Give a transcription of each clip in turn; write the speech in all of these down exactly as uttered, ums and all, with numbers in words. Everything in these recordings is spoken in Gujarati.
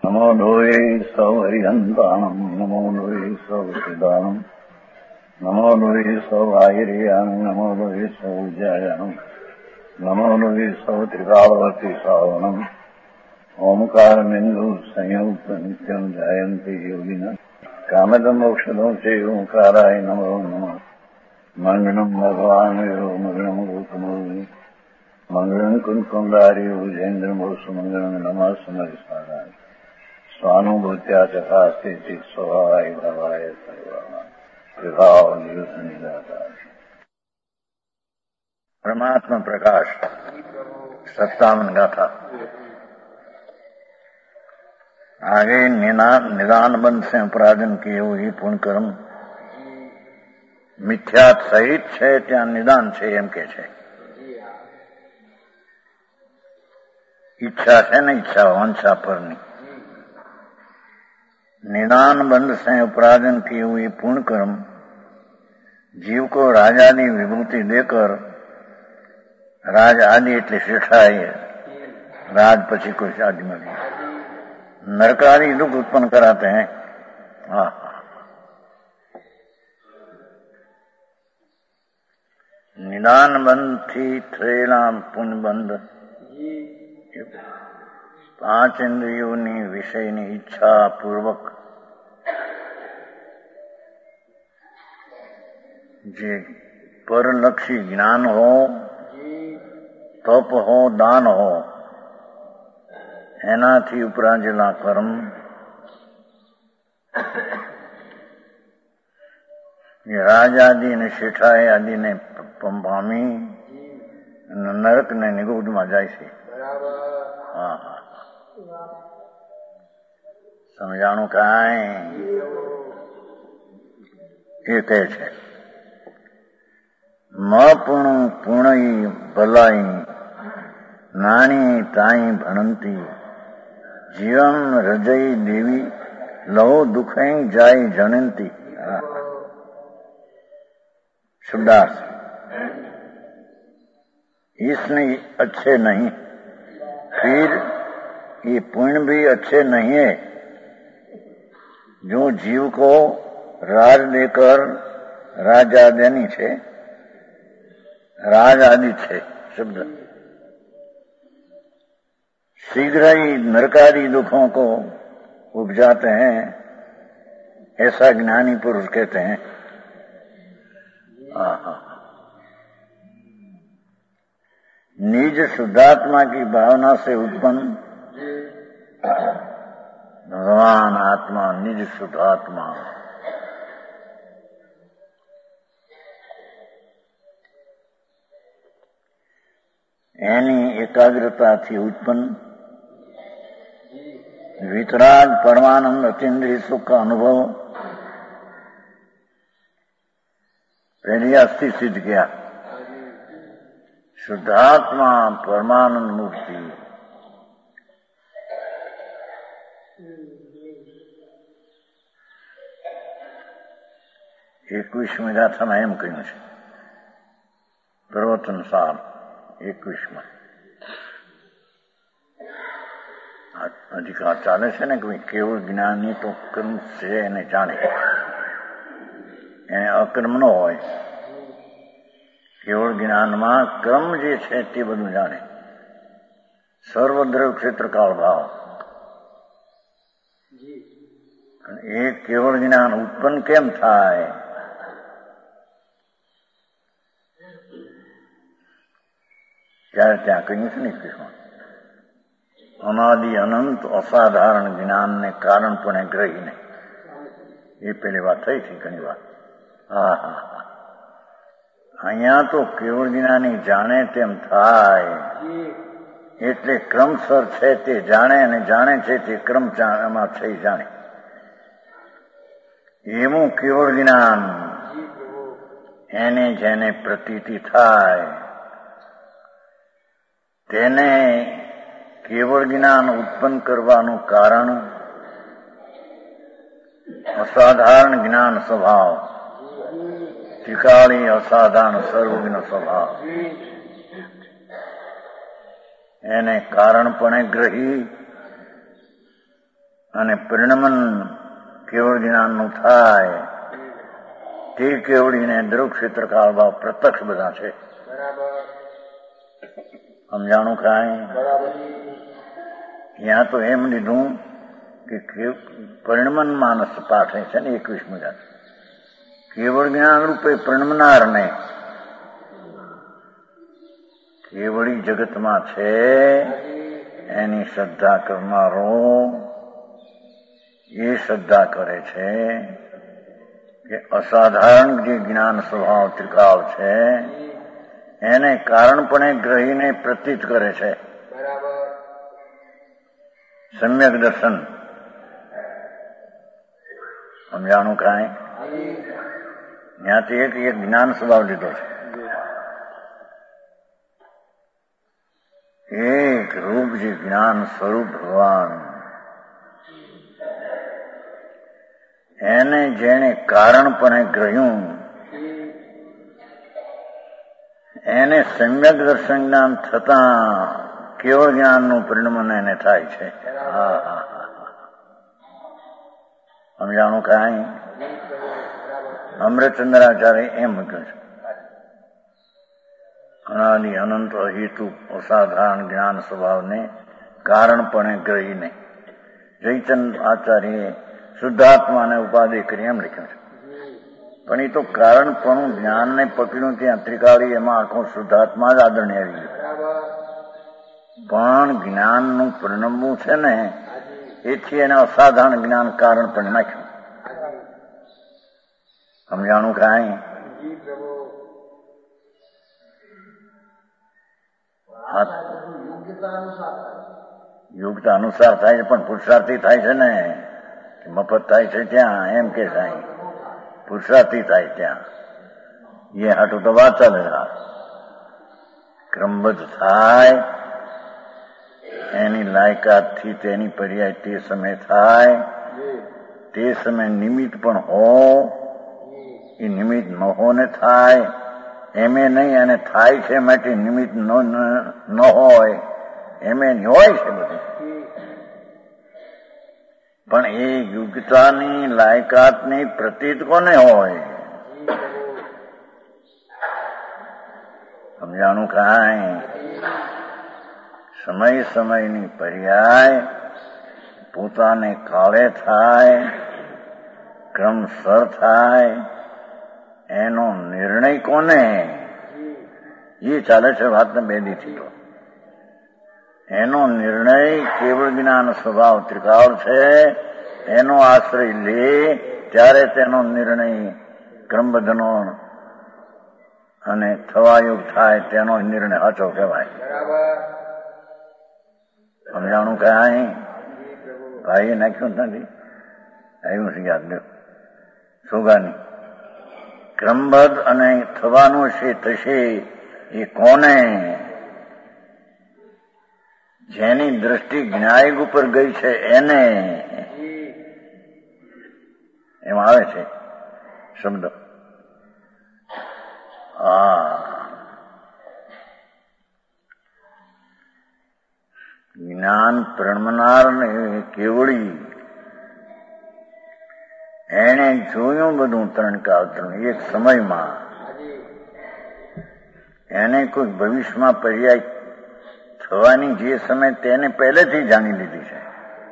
नमो लोये सौहरिहन्ताणम् नमो लोये सौसिदानम् नमो लोये सौभागिर्यानम् नमो लोये सौविजयानम् नमो लोये सौत्रिकालवती सावनम् ओंकारमिन्दु संयुक्त नित्यम् जयन्ति योगिनः कामदमोक्षदो च ओंकाराय नमो नमः मङ्गलम् भगवान् विरो मङ्गलम् गौतमोनि मङ्गलम् कुन्कुण्डारि भुजेन्द्रमोसु मङ्गलम् नमः समरिसाराय स्वानुभूत्या चकास्ति स्वभावाय भवाय सर्वभाव निदाता परमात्मा प्रकाश सत्तावन गाथा। आगे निदान बंध से अपराधन किए हुए पूर्ण कर्म मिथ्या सहित છે ત્યાં નિદાન છે એમ કે છે। ઈચ્છા છે ને ઈચ્છા વંશા પરની निदान बंध से अपराधन किए हुए पूर्ण कर्म जीव को राज आदि विभूति देकर राज आदि એટલે શેઠાય राज પછી कुछ आदि में नरक आदि दुख उत्पन्न कराते हैं। हाँ निदान बंध थी थ्रेला पुण्य बंध पांच इंद्रियों विषय ની ઈચ્છા પૂર્વક જે પરલક્ષી જ્ઞાન હો તપ હો દાન હો એનાથી ઉપરાજેલા કર્મ રાજ આદि ને શેઠાઈ આદि ને પામી નરક ને નિગુઢમાં જાય છે। હા હા સમજાણું કાંઈ એ કહે છે મપણું પુણઈ ભલાઈ નાણી તાઈ ભણંતી જીવમ હૃદય દેવી લહો દુખઈ જાય જણંતી। शुद्धार्थ इसने अच्छे नहीं फिर ये पुण्य भी अच्छे नहीं है जो जीव को राज देकर राजा देनी छे राज आदि छे शब्द शीघ्र ही नरकादि दुखों को उपजाते हैं ऐसा ज्ञानी पुरुष कहते हैं। निज शुद्धात्मा की भावना से उत्पन्न भगवान आत्मा निज शुद्धात्मा एनी एकाग्रता थी उत्पन्न वितराग परमानंद अतीन्द्रिय सुख का अनुभव पहली अस्थि सिद्ध किया। शुद्धात्मा परमानंद मूर्ति એકવીસમી ગાથામાં એમ કહ્યું છે પ્રવચન સાર એકવીસમાં અધિકાર ચાલે છે ને કે કેવળ જ્ઞાની તો કર્મ છે એને જાણે એને અકર્મ ન હોય કેવળ જ્ઞાનમાં ક્રમ જે છે તે બધું જાણે સર્વદ્રવ ક્ષેત્ર કાળ ભાવ એ કેવળ જ્ઞાન ઉત્પન્ન કેમ થાય ત્યારે ત્યાં કહ્યું છે ને કૃષ્ણ અનાદિ અનંત અસાધારણ જ્ઞાનને કારણપણે ગ્રહીને એ પેલી વાત થઈ હતી ઘણી વાર। હા હા હા અહીંયા તો કેવળ જ્ઞાની જાણે તેમ થાય એટલે ક્રમસર છે તે જાણે અને જાણે છે તે ક્રમમાં થઈ જાણે એવું કેવળ જ્ઞાન એને જેને પ્રતીતિ થાય તેને કેવળ જ્ઞાન ઉત્પન્ન કરવાનું કારણ અસાધારણ જ્ઞાન સ્વભાવ ત્રિકાળી અસાધારણ સર્વજ્ઞ સ્વભાવ એને કારણપણે ગ્રહી અને પરિણમન કેવળ જ્ઞાનનું થાય તે કેવળીને દ્રવ ક્ષેત્ર કાળ ભાવ પ્રત્યક્ષ બધા છે. સમજાણું કાંઈ? ત્યાં તો એમ લીધું કે પરિણમન માનસ પાઠે છે ને એકવીસમી ગાત કેવળ જ્ઞાન રૂપે પરિણમનારને કેવળી જગતમાં છે એની શ્રદ્ધા કરનારો એ શ્રદ્ધા કરે છે કે અસાધારણ જે જ્ઞાન સ્વભાવ ત્રિકાળ છે એને કારણપણે ગ્રહીને પ્રતીત કરે છે. સમ્યક દર્શન. સમજાણું કાંઈ? ત્યાંથી એક એક જ્ઞાન સ્વભાવ લીધો છે. એક રૂપ જે જ્ઞાન સ્વરૂપ ભગવાન એને જેને કારણપણે ગ્રહ્યું એને સમ્યક દર્શન જ્ઞાન થતા કેવળ જ્ઞાનનું પરિણમન એને થાય છે. હા હા હા સમજાણું કાંઈ? અમૃતચંદ્રાચાર્ય એમ મૂક્યું છે અનાદિ અનંત હેતુ અસાધારણ જ્ઞાન સ્વભાવને કારણપણે ગ્રહીને જયચંદ આચાર્ય શુદ્ધાત્માને ઉપાધિ કરી એમ લખ્યું છે. પણ એ તો કારણપણું જ્ઞાનને પકડ્યું ત્યાં ત્રિકાળી એમાં આખો શુદ્ધાત્મા જ આદરણીય આવી ગયું. પણ જ્ઞાનનું પરિણમવું છે ને એથી એને અસાધારણ જ્ઞાન કારણ પણ નાખ્યું. સમજાણું કાંઈ? યોગ્યતા અનુસાર થાય છે પણ પુરુષાર્થી થાય છે ને મફત થાય છે ત્યાં એમ કે સાંઈ પુરુષાર્થી થાય ત્યાં એ હાટું તો વાત ચાલે. ક્રમબદ્ધ થાય એની લાયકાતથી તેની પર્યાય તે સમય થાય તે સમય નિમિત્ત પણ હો એ નિમિત્ત ન હો ને થાય એમે નહીં અને થાય છે માટે નિમિત્ત ન હોય એમે હોય છે બધું. પણ એ યોગ્યતાની લાયકાતની પ્રતીત કોને હોય? સમજાણું કાંઈ? સમય સમયની પર્યાય પોતાને કાળે થાય ક્રમસર થાય એનો નિર્ણય કોને? એ ચાલે છે વાતને બે દીથી તો એનો નિર્ણય કેવળ જ્ઞાન સ્વભાવ ત્રિકાળ છે એનો આશ્રય લે ત્યારે તેનો નિર્ણય ક્રમબદ્ધનો અને થવાયુગ થાય તેનો નિર્ણય સાચો કહેવાય. સમજાણું કાંઈ? ભાઈએ નાખ્યું નથી આવ્યું છે યાદ લ્યો સોગાની ક્રમબદ્ધ અને થવાનું છે થશે એ કોને? જેની દ્રષ્ટિ જ્ઞાયગ ઉપર ગઈ છે એને એમાં આવે છે શબ્દ. હા જ્ઞાન પ્રણમનાર ને કેવળી એને જોયું બધું ત્રણ કાળ ત્રણ એક સમયમાં એને કોઈ ભવિષ્યમાં પર્યાય થવાની જે સમય તેને પહેલેથી જાણી લીધી છે.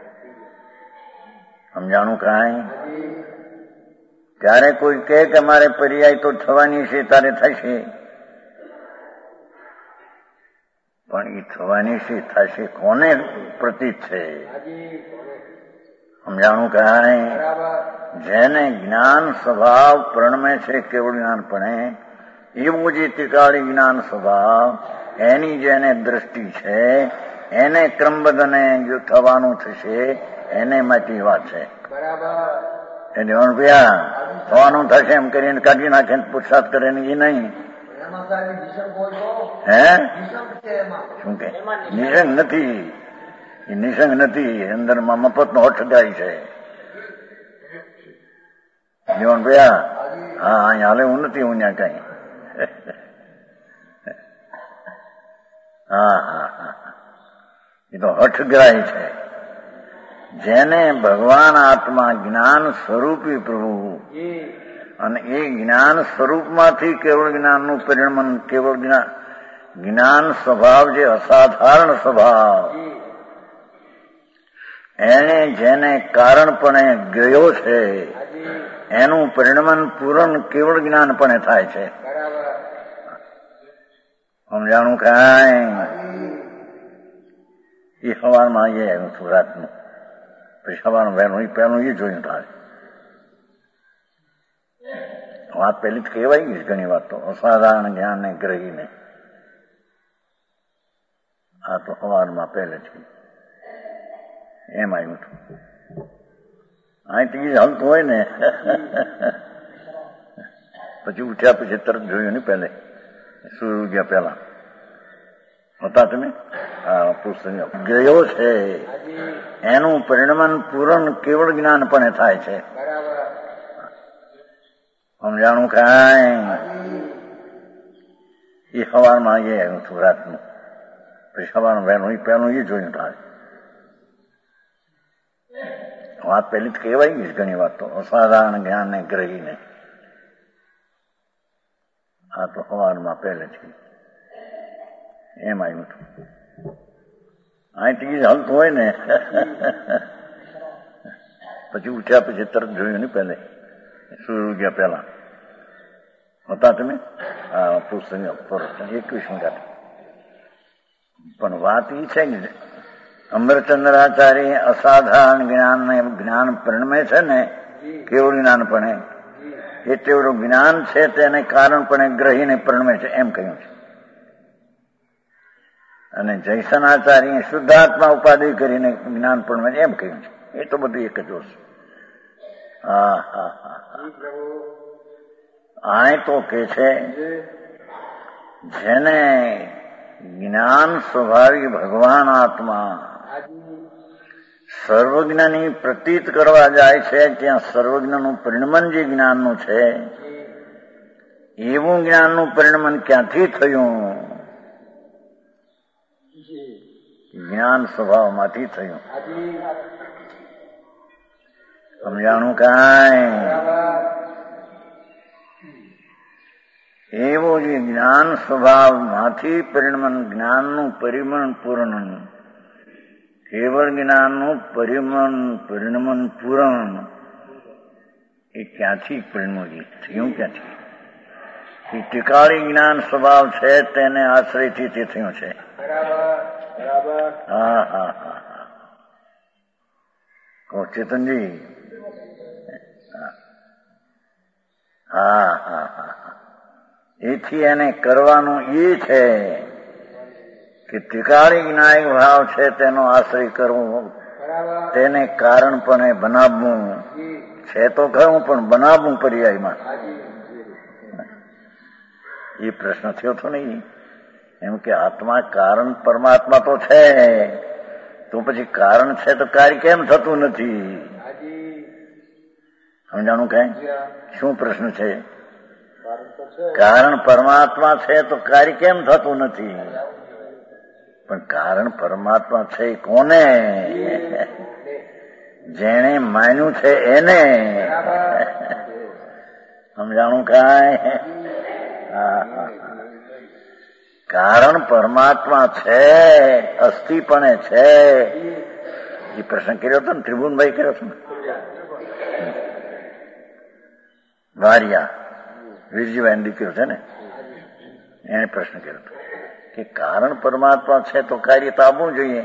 સમજાણું કાંઈ? ત્યારે કોઈ કહે કે મારે પર્યાય તો થવાની છે તારે થશે પણ એ થવાની છે થશે કોને પ્રતીત છે? સમજાણું કાંઈ? જેને જ્ઞાન સ્વભાવ પ્રણમે છે કેવળ જ્ઞાનપણે એવું જે ત્રિકાળી જ્ઞાન સ્વભાવ એની જેને દ્રષ્ટિ છે એને ક્રમબદ્ધ અને જો થવાનું થશે એને માટે વાત છે. એને ભયા થવાનું થશે એમ કરીને કાઢી નાખે પુરસાદ કરે ને એ નહીં. હે શું કે નિસંગ નથી? એ નિસંગ નથી. અંદરમાં મફત નો હઠ ગાય છે. જીવન ભયા હા અહીંયા હાલે હું નથી હું ત્યાં કઈ. હા હા હા એ તો હઠગ્રાહી છે. જેને ભગવાન આત્મા જ્ઞાન સ્વરૂપી પ્રભુ અને એ જ્ઞાન સ્વરૂપમાંથી કેવળ જ્ઞાનનું પરિણમન, કેવળ જ્ઞાન સ્વભાવ, જે અસાધારણ સ્વભાવ, એને જેને કારણપણે ગયો છે એનું પરિણમન પૂરણ કેવળ જ્ઞાનપણે થાય છે. સમજાણું કાંઈ? એ સવારમાં આવીએ આવ્યું હતું રાતનું, પછી સવારનું વહેલું પહેલું એ જોયું થાય. વાત પેલી જ કહેવાય ગઈ ઘણી વાત તો, અસાધારણ જ્ઞાનને ગ્રહીને. આ તો સવારમાં પહેલેથી એમ આવ્યું હતું. અહીંથી હલતું હોય ને પછી ઉઠ્યા પછી તરત જોયું ને પહેલે સૂર્ય ઉગ્યા પહેલા હતા તમે? હા, પુસ્તક ગયો છે એનું પરિણમન પૂરણ કેવળ જ્ઞાનપણે થાય છે. સમજાણું કાંઈ? એ સવારમાં આવીએ આવ્યું હતું રાતનું, પછી સવારનું વહેલું પહેલું એ જોયું થાય. વાત પેલી જ કહેવાય ગઈ ઘણી વાત તો, અસાધારણ જ્ઞાનને ગ્રહીને. આ તો સવારમાં પહેલેથી એમ આવ્યું હતું. અહીંથી હલતું હોય ને પછી ઉઠ્યા પછી તરત જોયું ને પહેલે સૂર્ય ઉગ્યા પહેલા હતા તમે? હા, પુસ્તક એકવીસ ગાંઠ. પણ વાત એ છે ને, અમરચંદ્રાચાર્ય અસાધારણ જ્ઞાન ને જ્ઞાન પરિણમે છે ને કેવળ જ્ઞાનપણે, એ તેવડું જ્ઞાન છે તેને કારણપણે ગ્રહીને પરિણમે છે એમ કહ્યું છે. અને જયસનાચાર્ય શુદ્ધાત્મા ઉપાધિ કરીને જ્ઞાન પરિણમે એમ કહ્યું છે. એ તો બધું એક જ વસ્તુ. હા હા હા આ તો કે છે જેને જ્ઞાન સ્વભાવિક ભગવાન આત્મા સર્વજ્ઞની પ્રતીત કરવા જાય છે, ત્યાં સર્વજ્ઞનું પરિણમન જે જ્ઞાનનું છે એવું જ્ઞાનનું પરિણમન ક્યાંથી થયું? જ્ઞાન સ્વભાવમાંથી થયું. સમજાણું કાંઈ? એવું જે જ્ઞાન સ્વભાવમાંથી પરિણમન, જ્ઞાનનું પરિમણ પૂરણ, કેવળ જ્ઞાનનું પરિમણ પરિણમન પૂરણ, એ ક્યાંથી પરિણમ્યું થયું? ક્યાંથી? એ ટીકાળી જ્ઞાન સ્વભાવ છે તેને આશ્રયથી તે થયું છે. હા હા હા હા કહો ચેતનજી. હા હા હા એથી એને કરવાનું એ છે કે ત્રિકાળી જ્ઞાયક ભાવ છે તેનો આશ્રય કરવો, તેને કારણપણે બનાવવું છે તો ખરું, પણ બનાવવું પર્યાયમાં. એ પ્રશ્ન થયો હતો નહીં એમ કે આત્મા કારણ પરમાત્મા તો છે, તો પછી કારણ છે તો કાર્ય કેમ થતું નથી? સમજાણું કઈ? શું પ્રશ્ન છે? કારણ પરમાત્મા છે તો કાર્ય કેમ થતું નથી? પણ કારણ પરમાત્મા છે કોને? જેણે માન્યું છે એને. સમજાણું કાંઈ? કારણ પરમાત્મા છે, અસ્થિપણે છે. એ પ્રશ્ન કર્યો હતો ને, ત્રિભુવનભાઈ કર્યો હતો ને, વારિયા વીરજીભાઈ દીકરો છે ને, એને પ્રશ્ન કર્યો હતો કે કારણ પરમાત્મા છે તો કાર્ય તો આવવું જોઈએ.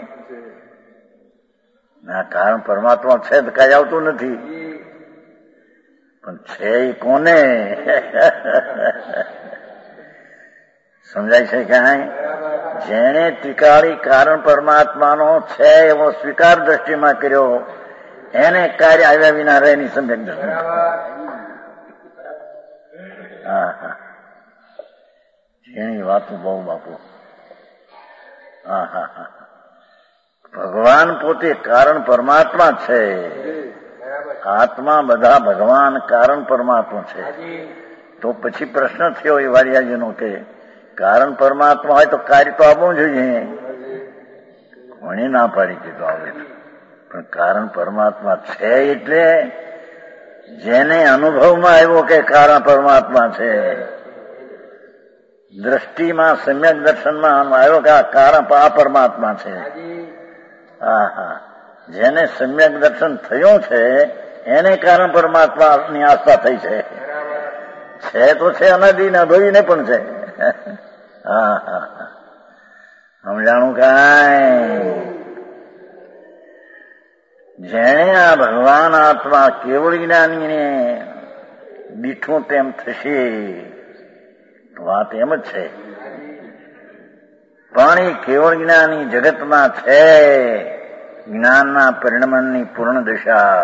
ના, કારણ પરમાત્મા છે તો કાર્ય આવતું નથી. પણ છે એ કોને? સમજાય છે ક્યાંય? જેણે ટીકાળી કારણ પરમાત્માનો છે એવો સ્વીકાર દ્રષ્ટિમાં કર્યો, એને કાર્ય આવ્યા વિના રહે નહીં. સમજાય? હા હા જેની વાતું બહુ બાપુ. હા હા હા ભગવાન પોતે કારણ પરમાત્મા છે. આત્મા બધા ભગવાન કારણ પરમાત્મા છે. તો પછી પ્રશ્ન થયો એ વારિયાજીનો કે કારણ પરમાત્મા હોય તો કાર્ય તો આપવું જોઈએ. કોણે ના પાડી કીધું આવે? પણ કારણ પરમાત્મા છે એટલે જેને અનુભવમાં આવ્યો કે કારણ પરમાત્મા છે, દ્રષ્ટિમાં સમ્યક દર્શનમાં આવ્યો કે આ કારણ આ પરમાત્મા છે. હા હા જેને સમ્યક દર્શન થયું છે એને કારણ પરમાત્માની આસ્થા થઈ છે. છે તો છે અનાદિ ને અભવીને પણ છે. હા હા હા સમજાણું કાંઈ? જેણે આ ભગવાન આત્મા કેવળ જ્ઞાનીને દીઠું તેમ થશે, વાત એમ જ છે. પણ એ કેવળ જ્ઞાની જગતમાં છે, જ્ઞાનના પરિણમનની પૂર્ણ દશા,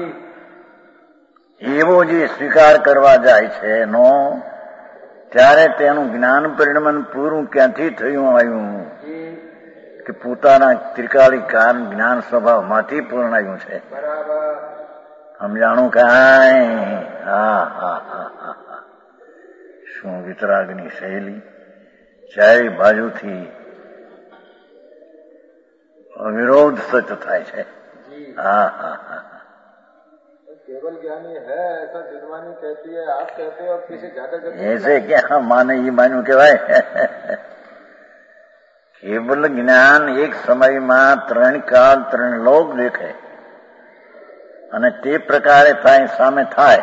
એવો જે સ્વીકાર કરવા જાય છે એનો, ત્યારે તેનું જ્ઞાન પરિણમન પૂરું ક્યાંથી થયું આવ્યું કે પોતાના ત્રિકાળી કાન જ્ઞાન સ્વભાવમાંથી પૂર્ણ આવ્યું છે. સમજાણું કાંઈ? હા હા હા હા શું વિતરાગની શૈલી! ચારે બાજુથી અવિરોધ સચ થાય છે. હા હા હા केवल ज्ञानी है ऐसा जजमानी कहती है, आप कहते हो किसी ज्यादा ऐसे क्या माने ये मान्યું કહેવાય. કેવલ જ્ઞાન એક સમયમાં ત્રણ કાળ ત્રણ લોક દેખે અને તે પ્રકારે થાય સામે થાય.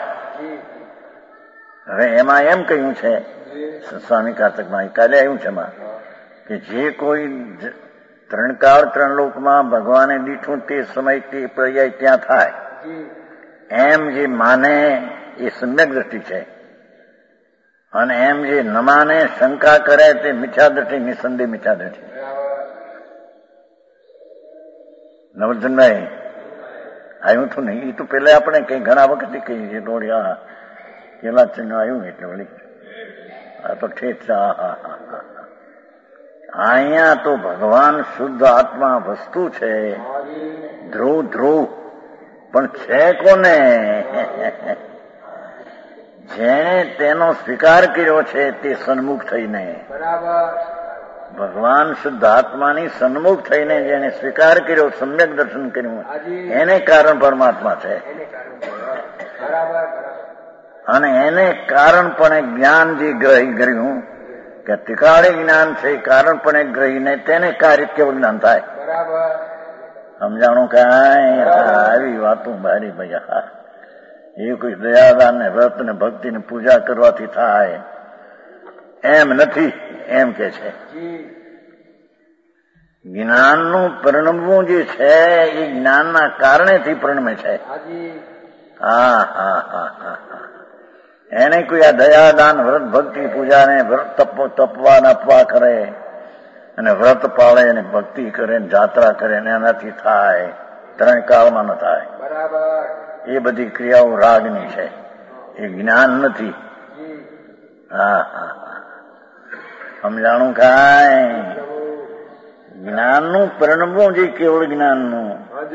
હવે એમાં એમ કહ્યું છે સ્વામી કારતકમાં, કાલે આવ્યું છે એમાં કે જે કોઈ ત્રણ કાળ ત્રણ લોકમાં ભગવાને દીઠું તે સમય તે પર્યાય ત્યાં થાય એમ જે માને એ સમ્યક દ્રષ્ટિ છે, અને એમ જે ન માને શંકા કરે તે મિથ્યા દ્રષ્ટિ, નિસંદેહ મિથ્યા દ્રષ્ટિ. નવર્ધનભાઈ આવ્યું હતું નહીં? એ તો પેલા આપણે કઈ ઘણા વખત કહીએ છીએ થોડી. હા પેલા જ આવ્યું એટલે વળી આ તો ઠેઠ. હા હા હા અહીંયા તો ભગવાન શુદ્ધ આત્મા વસ્તુ છે, ધ્રુવ ધ્રુવ, પણ છે કોને? જેણે તેનો સ્વીકાર કર્યો છે તે સન્મુખ થઈને, ભગવાન શુદ્ધ આત્માની સન્મુખ થઈને જેને સ્વીકાર કર્યો, સમ્યક દર્શન કર્યું, એને કારણ પરમાત્મા છે. અને એને કારણપણે જ્ઞાન જે ગ્રહી કર્યું કે ત્રિકાળી જ્ઞાન છે, કારણપણે ગ્રહીને તેને કાર્ય કેવું જ્ઞાન થાય. સમજાણું કાંઈ? આવી વાતો મારી ભૈયા. એ કોઈ દયાદાન ને વ્રત ને ભક્તિ ને પૂજા કરવાથી થાય એમ નથી, એમ કે છે. જ્ઞાનનું પરિણમવું જે છે એ જ્ઞાનના કારણેથી પરિણમે છે. હા હા હા હા એને કોઈ આ દયાદાન વ્રત ભક્તિ પૂજા ને વ્રત તપ તપવા નપવા કરે અને વ્રત પાળે અને ભક્તિ કરે ને જાત્રા કરે ને એનાથી થાય, ત્રણ કાળમાં ન થાય. એ બધી ક્રિયાઓ રાગની છે, એ જ્ઞાન નથી. હા હા સમજાણું કાંઈ? જ્ઞાનનું પરિણમવું જે કેવળ જ્ઞાનનું,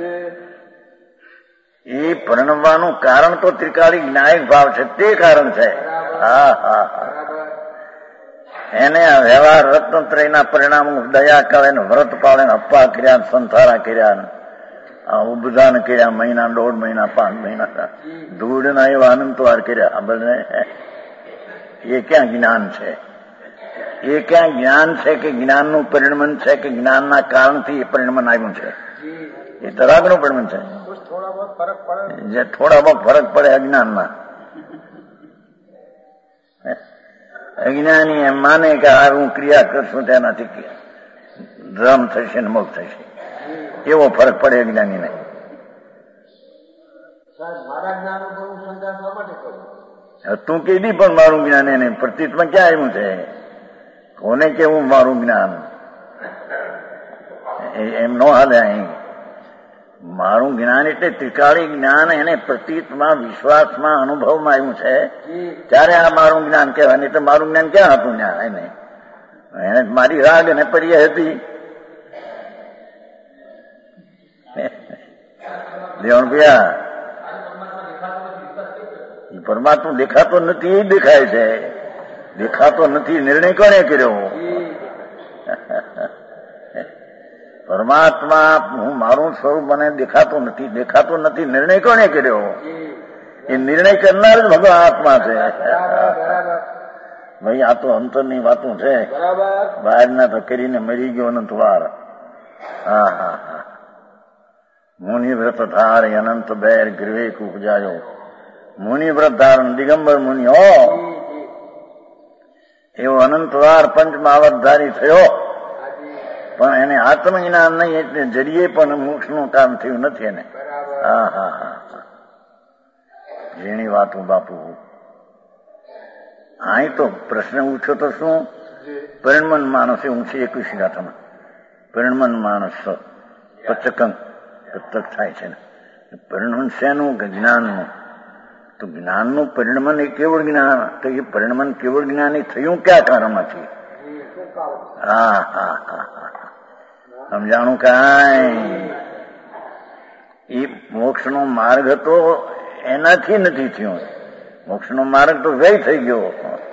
એ પરિણમવાનું કારણ તો ત્રિકાળી જ્ઞાયક ભાવ છે, તે કારણ છે. હા હા હા એને આ વ્યવહાર રત્નત્રયના પરિણામો દયા કરે ને વ્રત પાળે ને અપ્પા કર્યા, સંથારા કર્યા, ઉપદાન કર્યા, મહિના દોઢ મહિના પાંચ મહિના ધૂળના એવા અનંતવાર કર્યા, બધે એ ક્યાં જ્ઞાન છે? એ ક્યાં જ્ઞાન છે કે જ્ઞાનનું પરિણમન છે કે જ્ઞાનના કારણથી એ પરિણમન આવ્યું છે? એ તરાગનું પરિણમન છે. જે થોડા બહુ ફરક પડે અજ્ઞાનમાં. અજ્ઞાની એમ માને કે આ હું ક્રિયા કરશું તેનાથી ધ્રમ થશે ને મોક્ષ થશે, એવો ફરક પડે અજ્ઞાનીને. તું કીધી પણ મારું જ્ઞાન એને પ્રતીતમાં ક્યાં આવ્યું છે? કોને કેવું મારું જ્ઞાન? એમ ન હાલે. અહીં મારું જ્ઞાન એટલે ત્રિકાળી જ્ઞાન એને પ્રતીતમાં, વિશ્વાસમાં, અનુભવમાં આવ્યું છે ત્યારે આ મારું જ્ઞાન કહેવાય. નહીં તો મારું જ્ઞાન ક્યાં હતું? જ્ઞાન એને એને મારી રાગ અને પર્યાય હતી. દેવણ ભૈયા, પરમાત્મા દેખાતો નથી એ દેખાય છે. દેખાતો નથી નિર્ણય કોને કર્યો? પરમાત્મા પરમાત્મા હું મારું સ્વરૂપ મને દેખાતું નથી, દેખાતું નથી નિર્ણય કોણે કર્યો? એ નિર્ણય કરનાર જ ભગવાન આત્મા છે. ભાઈ આ તો અંતરની વાતો છે, બહારના તો કરીને મરી ગયો અનંત વાર. હા હા હા મુનિ વ્રત ધાર અનંત બેર ગૃહે ઉપજાયો. મુનિ વ્રત ધારણ દિગંબર મુનિ હો એવો અનંત વાર પંચમાવતધારી થયો, પણ એને આત્મજ્ઞાન નહીં એટલે જરીએ પણ મોક્ષનું કામ થયું નથી એને. હા હા હા જેની વાતું બાપુ. અહીં તો પ્રશ્ન ઉઠ્યો તો શું? પરિણમન માણસ એવું છે એકવીસ ગાથામાં. પરિણમન માણસ પચકંગ પ્રત્યક થાય છે ને. પરિણમન શેનું? જ્ઞાનનું. તો જ્ઞાનનું પરિણમન એ કેવળ જ્ઞાન. તો એ પરિણમન કેવળ જ્ઞાન એ થયું ક્યાં કારણમાંથી? હા હા હા હા સમજાણું કાંઈ? એ મોક્ષનો માર્ગ હતો એનાથી નથી થયું. મોક્ષનો માર્ગ તો વ્યય થઈ ગયો.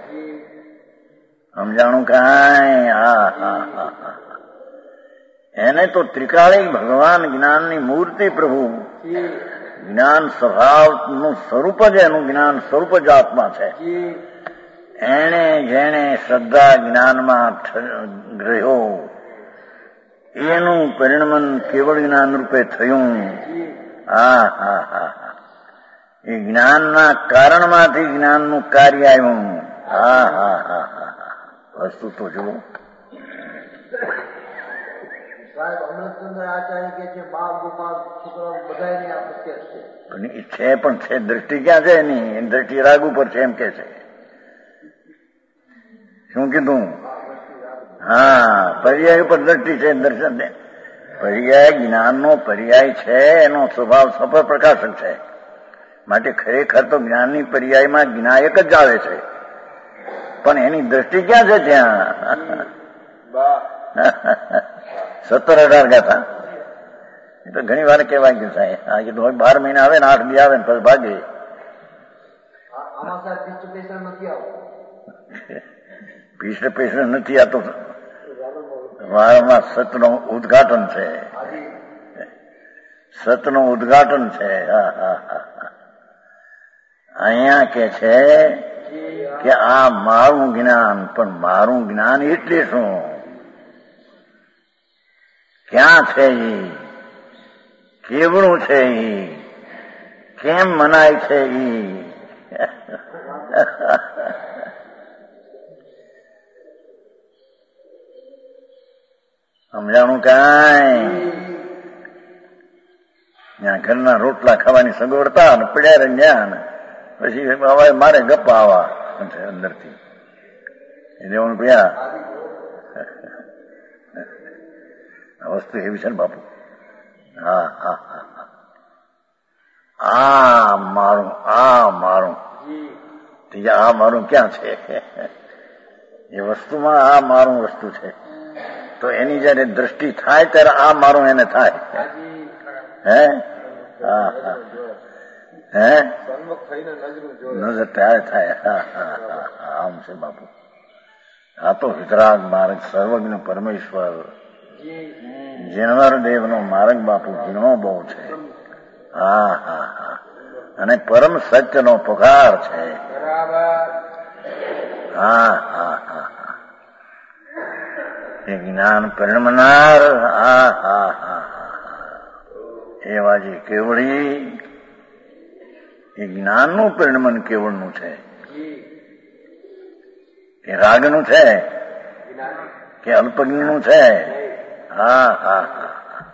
સમજાણું કાંઈ? હા હા હા હા એને તો ત્રિકાળી ભગવાન જ્ઞાનની મૂર્તિ પ્રભુ. જ્ઞાન સ્વભાવનું સ્વરૂપ જ એનું જ્ઞાન સ્વરૂપ જ આત્મા છે. એને જેણે શ્રદ્ધા જ્ઞાનમાં ગ્રહ્યો એનું પરિણમન કેવળ જ્ઞાન રૂપે થયું. હા હા હા હા એ જ્ઞાનના કારણમાંથી જ્ઞાનનું કાર્ય આવ્યું. હા હા હા હા હા વસ્તુ તો જુઓ. છે પણ છે દ્રષ્ટિ ક્યાં છે એની? દ્રષ્ટિ રાગ ઉપર છે એમ કે છે. શું કીધું? હા પર્યાય ઉપર દ્રષ્ટિ છે. દર્શન પર્યાય જ્ઞાનનો પર્યાય છે, એનો સ્વભાવ સફળ પ્રકાશક છે. માટે ખરેખર તો જ્ઞાનની પર્યાયમાં જ્ઞાયક જ આવે છે, પણ એની દ્રષ્ટિ ક્યાં છે? ત્યાં સત્તર અઢાર ગાથા. એ તો ઘણી વાર કહેવાય કે સાહેબ આ કીધું બાર મહિના આવે ને આઠ દી આવે ને પછી ભાગે. પીછે પૈસે નથી આતો. વારમાં સતનું ઉદઘાટન છે. સતનું ઉદઘાટન છે. હા હા હા અહીંયા કે છે કે આ મારું જ્ઞાન, પણ મારું જ્ઞાન એટલે શું? ક્યાં છે? એ કેવડું છે? એ કેમ મનાય છે? એ સમજાણું કાંઈ? ત્યાં ઘરના રોટલા ખાવાની સગવડતા અને પડ્યા રહે જ્ઞાન. પછી હવે મારે ગપ્પા આવા અંદરથી દેવાનું પડ્યા. વસ્તુ એવી છે ને બાપુ. હા હા હા આ મારું આ મારું આ મારું ક્યાં છે? એ વસ્તુમાં આ મારું વસ્તુ છે. તો એની જયારે દ્રષ્ટિ થાય ત્યારે આ મારું એને થાય. હે હા હા હે નજર ત્યારે થાય. હા હા હા આમ છે બાપુ. આ તો વિતરાગ માર્ગ સર્વજ્ઞ પરમેશ્વર જીણવર દેવનો માર્ગ બાપુ ઝીણો બહુ છે. હા હા હા અને પરમ સત્યનો પુકાર છે. હા હા હા હા એ જ્ઞાન પરિણમનાર. હા હા હા એવા જે કેવળી એ જ્ઞાનનું પરિણમન કેવળનું છે. એ રાગનું છે કે અલ્પજ્ઞનું છે? હા હા હા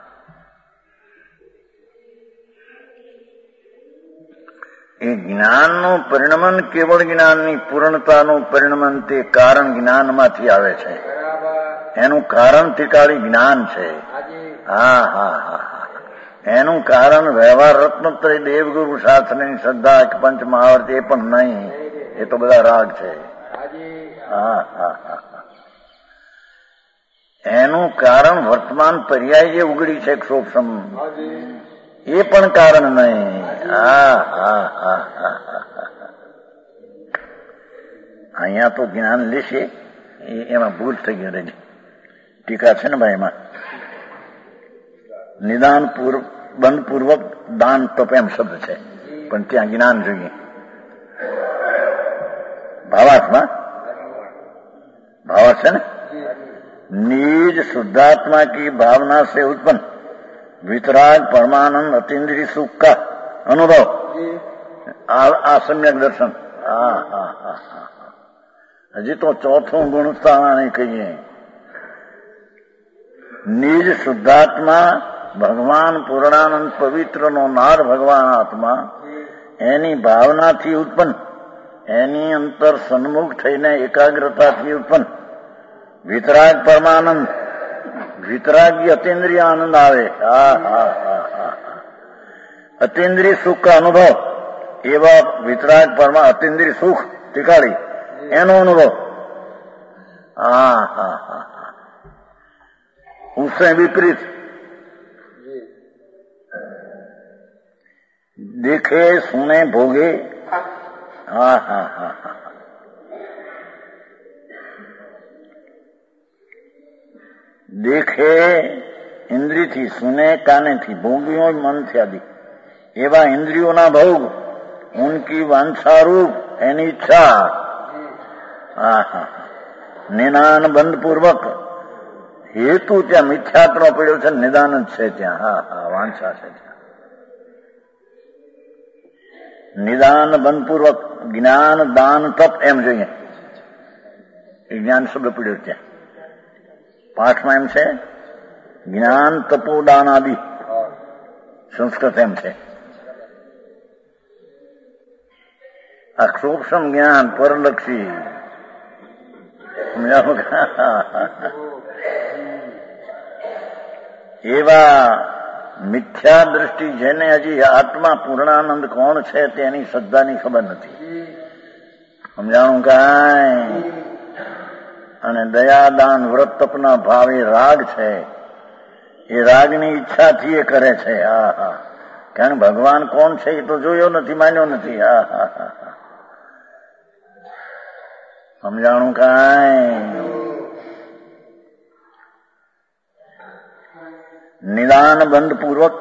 એ જ્ઞાનનું પરિણમન કેવળ જ્ઞાનની પૂર્ણતાનું પરિણમન તે કારણ જ્ઞાનમાંથી આવે છે. એનું કારણ ત્રિકાળી જ્ઞાન છે. હા હા હા એનું કારણ વ્યવહાર રત્નત્રય દેવગુરુ શાસ્ત્રની શ્રદ્ધા કે પંચ મહાવર્ત એ પણ નહીં. એ તો બધા રાગ છે. હા હા હા એનું કારણ વર્તમાન પર્યાય જે ઉગડી છે ક્ષોભસમ એ પણ કારણ નહીં. હા હા હા હા અહીંયા તો જ્ઞાન લેશે એમાં ભૂલ થઈ ગઈ રહી. ટીકા છે ને ભાઈ એમાં નિદાન પૂર્વ બંધપૂર્વક દાન તપ એમ શબ્દ છે, પણ ત્યાં જ્ઞાન જોઈએ. ભાવાર્થમાં भावार्थ है ना, निज शुद्धात्मा की भावना से उत्पन्न वितराग परमानंद अतीन्द्रिय सुख का अनुभव, आ सम्यक दर्शन. હા હા હા હા હજી તો ચોથું ગુણસ્થાન કહીએ. નિજ શુદ્ધાત્મા ભગવાન પૂર્ણાનંદ પવિત્ર નો નાદ ભગવાન આત્મા એની ભાવનાથી ઉત્પન્ન, એની અંતર સન્મુખ થઈને એકાગ્રતાથી ઉત્પન્ન વિતરાગ પરમાનંદ, વિતરાગી અતિન્દ્રિય આનંદ આવે. હા હા હા હા અતિન્દ્રિય સુખ કા અનુભવ, એવા વિતરાગ પરમા અતિન્દ્રિય સુખ ટીકાળી એનો અનુભવ. હા હા હા હા उससे विपरीत देखे सुने भोगे. હા હા હા હા દેખે ઇન્દ્રિયથી, સુને કાનેથી, ભોગ્યો મનથી આદિ એવા ઇન્દ્રિયોના ભોગ, ઉનકી વાંછારૂપ એની ઈચ્છા. હા હા નિદાન બંધપૂર્વક હેતુ ત્યાં મિથ્યાત્વ પડ્યો છે, નિદાન જ છે ત્યાં. હા હા વાંછા છે ત્યાં. નિદાન બંધપૂર્વક જ્ઞાન દાન તપ એમ જોઈએ. એ જ્ઞાન શબ્દ પડ્યો ત્યાં પાઠમાં એમ છે, જ્ઞાન તપો દાન આદિ સંસ્કૃત એમ છે. આ સૂક્ષ્મ જ્ઞાન પરલક્ષી એવા મિથ્યા દ્રષ્ટિ જેને હજી આત્મા પૂર્ણાનંદ કોણ છે તેની શ્રદ્ધાની ખબર નથી. સમજાણું કાંઈ? અને દયાદાન વ્રત તપના ભાવ એ રાગ છે, એ રાગની ઈચ્છાથી એ કરે છે. હા હા કારણ ભગવાન કોણ છે એ તો જોયો નથી, માન્યો નથી. હા હા હા સમજાણું કાંઈ? નિદાન બંધપૂર્વક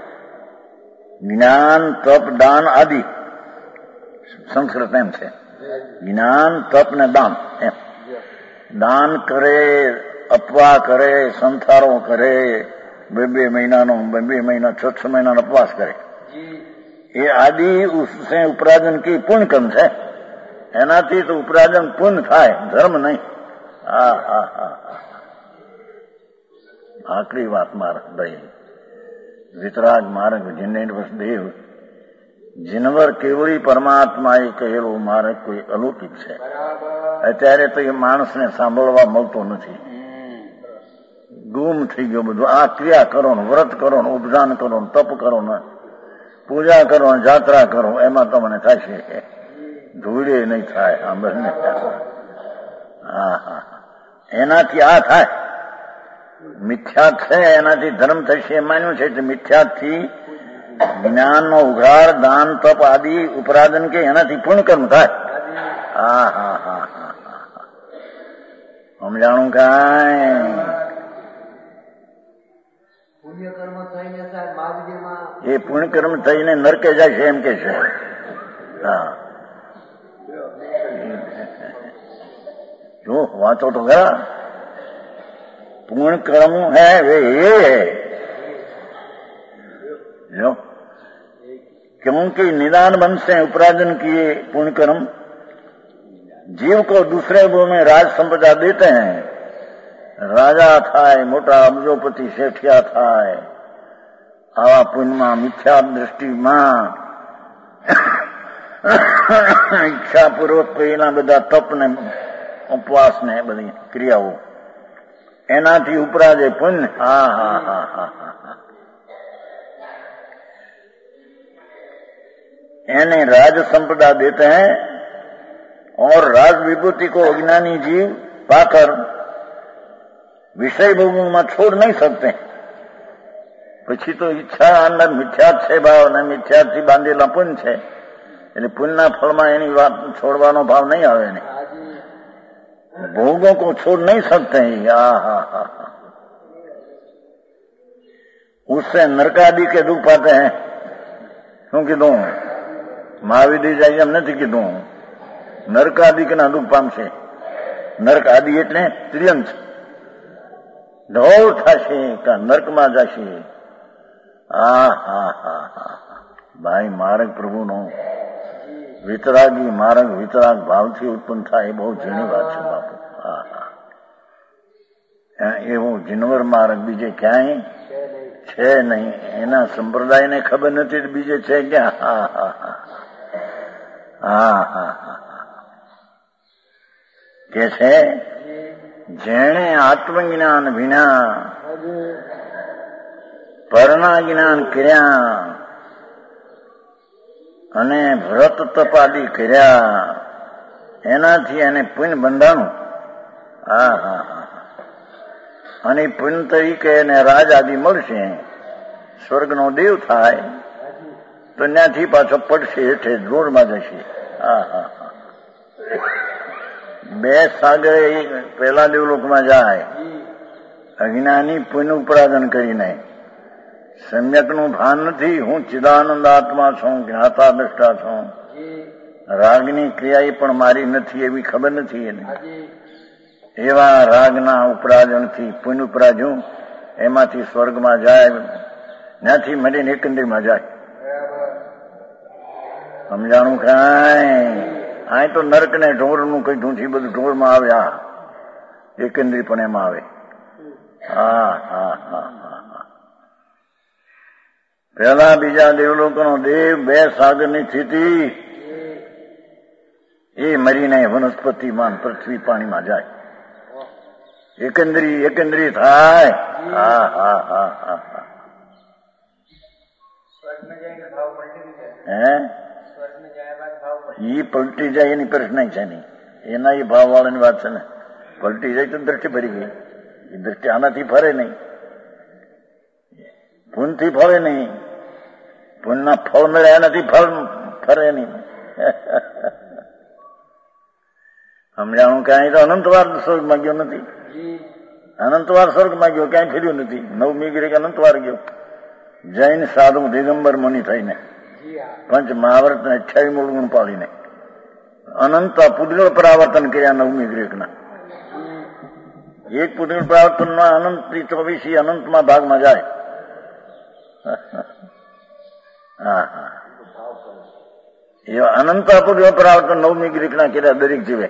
જ્ઞાન તપ દાન આદિ સંસ્કૃત એમ છે. જ્ઞાન તપ ને દાન એમ. દાન કરે, અપવા કરે, સંથારો કરે, બે બે મહિનાનો બે બે મહિના છ છ મહિનાનો ઉપવાસ કરે, એ આદિ ઉસે ઉપરાજન કી પુણ્ય કર્મ છે. એનાથી તો ઉપરાજન પુણ્ય થાય, ધર્મ નહીં. હા હા હા આકરી વાત માર્ગ ભાઈ. વિતરાગ માર્ગ જીનેન્દ્ર વસુદેવ જીનવર કેવળી પરમાત્મા એ કહેલો માર્ગ કોઈ અલૌકિક છે. અત્યારે તો એ માણસને સાંભળવા મળતો નથી, ગુમ થઈ ગયો બધું. આ ક્રિયા કરો ને, વ્રત કરો ને, ઉપદાન કરો ને, તપ કરો ને, પૂજા કરો ને, જાત્રા કરો, એમાં તમને થશે ધૂળે નહીં થાય. આ બંને હા હા એનાથી આ થાય. મિથ્યા છે એનાથી ધર્મ થશે એ માન્યું છે. મિથ્યાથી જ્ઞાનનો ઉઘાડ, દાન તપ આદિ ઉપરાધન કે એનાથી પૂર્ણ કર્મ થાય. હા હા હા હા હા સમજાણું કાંઈ? એ પુણ્ય કર્મ થઈને નરકે જાય છે એમ કે છે. હા જો વાંચો તો ખરા. पूर्ण कर्म है वे ये है जो क्योंकि निदान बंध से उपराजन किए पुण्य कर्म जीव को दूसरे भू में राज संपदा देते हैं. राजा थाय, मोटा अब्जोपति શેઠિયા થાય. આવા પુણ્યમાં મિથ્યા દ્રષ્ટિમાં ઈચ્છાપૂર્વક એના બધા તપને ઉપવાસ ને બધી ક્રિયાઓ એનાથી ઉપરાજે પુण्य. હા હા હા હા હા એને राज संपदा देते हैं और राज विभूति को अज्ञानी जीव पाकर विषय भोगों में छोड़ नहीं सकते. પછી તો ઈચ્છા અંદર મિથ્યા છે ભાવ ને મિથ્યાથી બાંધેલા પુણ્ય છે એટલે પુણ્યના ફળમાં એની વાત છોડવાનો ભાવ નહીં આવે ને. भोगों को छोड़ नहीं सकते हैं. हा हा हा उससे नरकादि के दुख पाते हैं। શું કીધું? મહાવીર જાય એમ નથી કીધું. નરકાદિક ના દુઃખ પામશે. નરક આદિ એટલે ત્રિયંત ઢોળ થશે કે નરકમાં જશે. હા હા હા હા ભાઈ, માર્ગ પ્રભુનો વિતરાગી માર્ગ વિતરાગ ભાવથી ઉત્પન્ન થાય એ બહુ ઝીણી વાત છે બાપુ. હા હા એવો જીનવર માર્ગ બીજે ક્યાંય છે નહીં. એના સંપ્રદાયને ખબર નથી બીજે છે ક્યાં. હા હા હા હા હા હા કે છે જેણે આત્મજ્ઞાન વિના પરના જ્ઞાન કર્યા અને વ્રત તપાદી કર્યા એનાથી એને પુણ્ય બંધાણું. હા હા હા અને પુણ્ય તરીકે એને રાજ આદિ મળશે, સ્વર્ગનો દેવ થાય તો ત્યાંથી પાછો પડશે હેઠે જોરમાં જશે. હા હા હા બે સાગર પેલા દેવલોકમાં જાય. અજ્ઞાની પુણ્ય ઉપાદન કરીને સમ્યકનું ભાન નથી. હું ચિદાનંદ આત્મા છું, જ્ઞાતા દ્રષ્ટા છું. રાગની ક્રિયા એ પણ મારી નથી એવી ખબર નથી એને. એવા રાગના ઉપરાજનથી પુણ્ય ઉપરાજ્યું એમાંથી સ્વર્ગમાં જાય, ત્યાંથી મળીને એકંદરીમાં જાય. સમજાણું કાંઈ? આ તો નરક ને ઢોરનું કઈ ઢૂંઠી બધું ઢોરમાં આવે. આ એકંદરી પણ એમાં આવે. હા હા હા હા પેલા બીજા દેવલોકોનો દેવ બે સાગરની સ્થિતિ એ મરીને વનસ્પતિમાં પૃથ્વી પાણીમાં જાય. એકંદરી એકંદરી થાય. હા હા હા હા હા હે ઈ પલટી જાય એની પ્રશ્ન છે નહીં. એના એ ભાવ વાળાની વાત છે ને. પલટી જાય તો દ્રષ્ટિ ભરી ગઈ. એ દ્રષ્ટિ આનાથી ફરે નહીં, પૂનથી ફરે નહીં. પૂનના ફળ મળ્યા એનાથી ફળ ફરે નહીં. સમજાણું? ક્યાંય તો અનંતવાર સ્વર્ગ માંગ્યો નથી. અનંતવાર સ્વર્ગ માંગ્યો ક્યાંય ફેર્યું નથી. નવમી ગીરે અનંતવાર ગયો. જૈન સાધુ દિગંબર મુનિ થઈને પંચ મહાવર્ત ને અઠ્યાવી મૂળ ગુણ પાડીને અનંત પુદ્ગળ પરાવર્તન કર્યા નવમી ગ્રેકના. એક પુદ્ગળ પરાવર્તનમાં અનંત ચોવીસી અનંતમાં ભાગમાં જાય. હા હા એવા અનંત પુદ્ગળ પરાવર્તન નવમી ગ્રીકના કર્યા દરેક જીવે.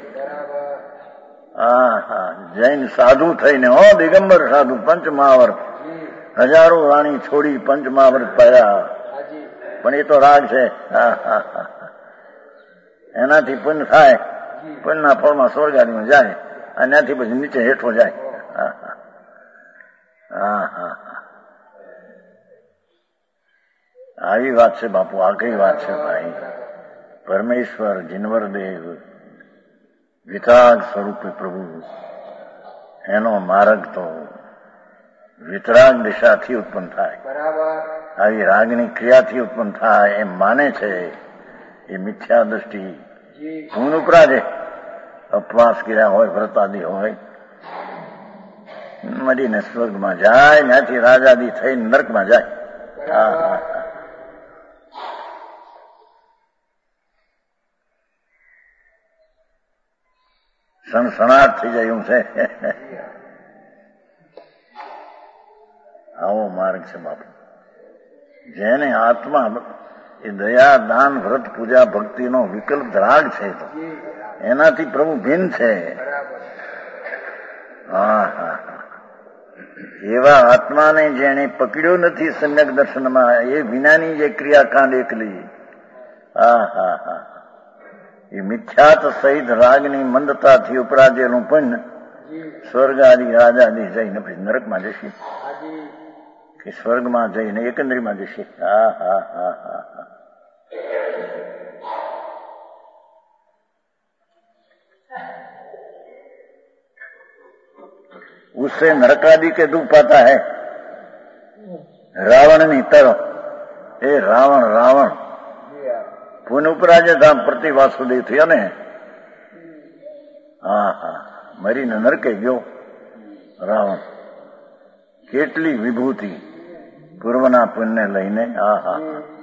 હા હા જૈન સાધુ થઈને હો દિગંબર સાધુ પંચ મહાવર્ત હજારો રાણી છોડી પંચ મહાવર્ત પાયા. પણ એ તો રાગ છે. હા હા હા એનાથી પુણ્ય થાય. પુણ્યના ફળમાં સ્વર્ગાદીમાં જાય અને ત્યાંથી પછી નીચે હેઠો જાય. હા હા હા હા આવી વાત છે બાપુ. આ કઈ વાત છે ભાઈ? પરમેશ્વર જીનવર દેવ વિતરાગ સ્વરૂપે પ્રભુ એનો માર્ગ તો વિતરાગ દિશાથી ઉત્પન્ન થાય. આવી રાગની ક્રિયાથી ઉત્પન્ન થાય એમ માને છે. એ મિથ્યા દ્રષ્ટિ ભૂન ઉપરા છે. અપવાસ કર્યા હોય, વ્રતાદિ હોય, મરીને સ્વર્ગમાં જાય, ત્યાંથી રાજાદી થઈને નરકમાં જાય. હા હા સણસણાટ થઈ જાય એવું છે. આવો માર્ગ છે બાપુ. જેને આત્મા એ દયા દાન વ્રત પૂજા ભક્તિનો વિકલ્પ રાગ છે તો એનાથી પ્રભુ ભિન્ન છે. હા હા એવા આત્માને જેને પકડ્યો નથી સમ્યક દર્શનમાં એ વિનાની જે ક્રિયાકાંડ એકલી. હા હા હા એ મિથ્યાત સહિત રાગની મંદતાથી ઉપરાજેલું પણ સ્વર્ગ આદિ રાજાદી જઈને પછી નરકમાં જશે કે સ્વર્ગમાં જઈને એકંદરીમાં જશે. હા હા હા હા હા उससे नरकादि के दुख पाता है. रावण ની તરફ એ રાવણ રાવણ પુન ઉપરાજે ધામ પ્રતિ વાસુદેવ થયા ને. હા હા મરીને નરકે ગયો રાવણ. કેટલી વિભૂતિ પૂર્વના પુણ્ય લઈને આ હા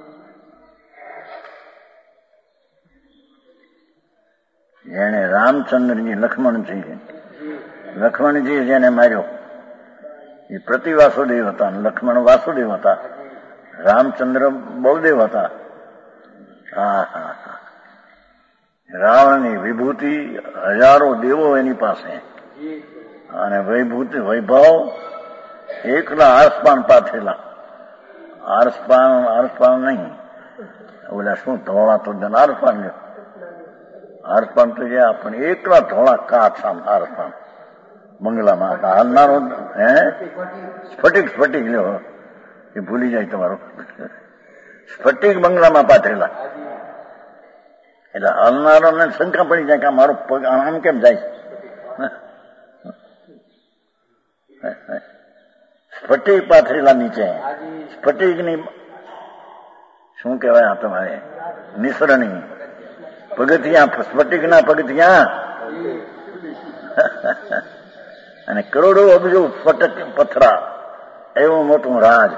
જેને રામચંદ્રજી લક્ષ્મણજી લક્ષ્મણજી જેને માર્યો એ પ્રતિ વાસુદેવ હતા, લક્ષ્મણ વાસુદેવ હતા, રામચંદ્ર બળદેવ હતા. હા હા હા રાવણની વિભૂતિ હજારો દેવો એની પાસે અને વૈભૂતિ વૈભવ એકલા આરસપાન પાથરેલા. આરસપાન આરસપાન નહીં ઓલા શું ધોળા તો આરસપાન લ્યો આરસપાન તો જે આપણે એકલા ધોળા કાચ આમ આરસપાન બંગલામાં હતા હાલનારો હે સ્ફટિક સ્ફટિક લ્યો એ ભૂલી જાય તમારું સ્ફટિક બંગલામાં પાથરેલા. એટલે હાલનારો ને શંકા પડી જાય કે મારો પગ આમ કેમ જાય. સ્ફટિક પાથરેલા નીચે સ્ફટિક ની શું કેવાય આ તમારે નિસરણી પગથિયા સ્ફટિક ના પગથિયા અને કરોડો અબજો ફટક પથરા એવું મોટું રાજ.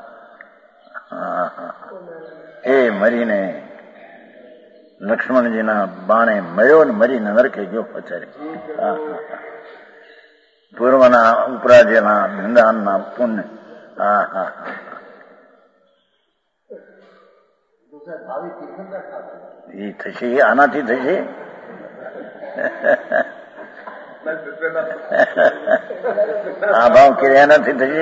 એ મરીને લક્ષ્મણજીના બાણે મર્યો ને મરીને નરકે ગયો પચારી. પૂર્વના ઉપરાજ્યના નિંદાનના પુણ્ય. હા હા એ થશે આનાથી થશે. આ ભાવ કર્યા નથી થશે.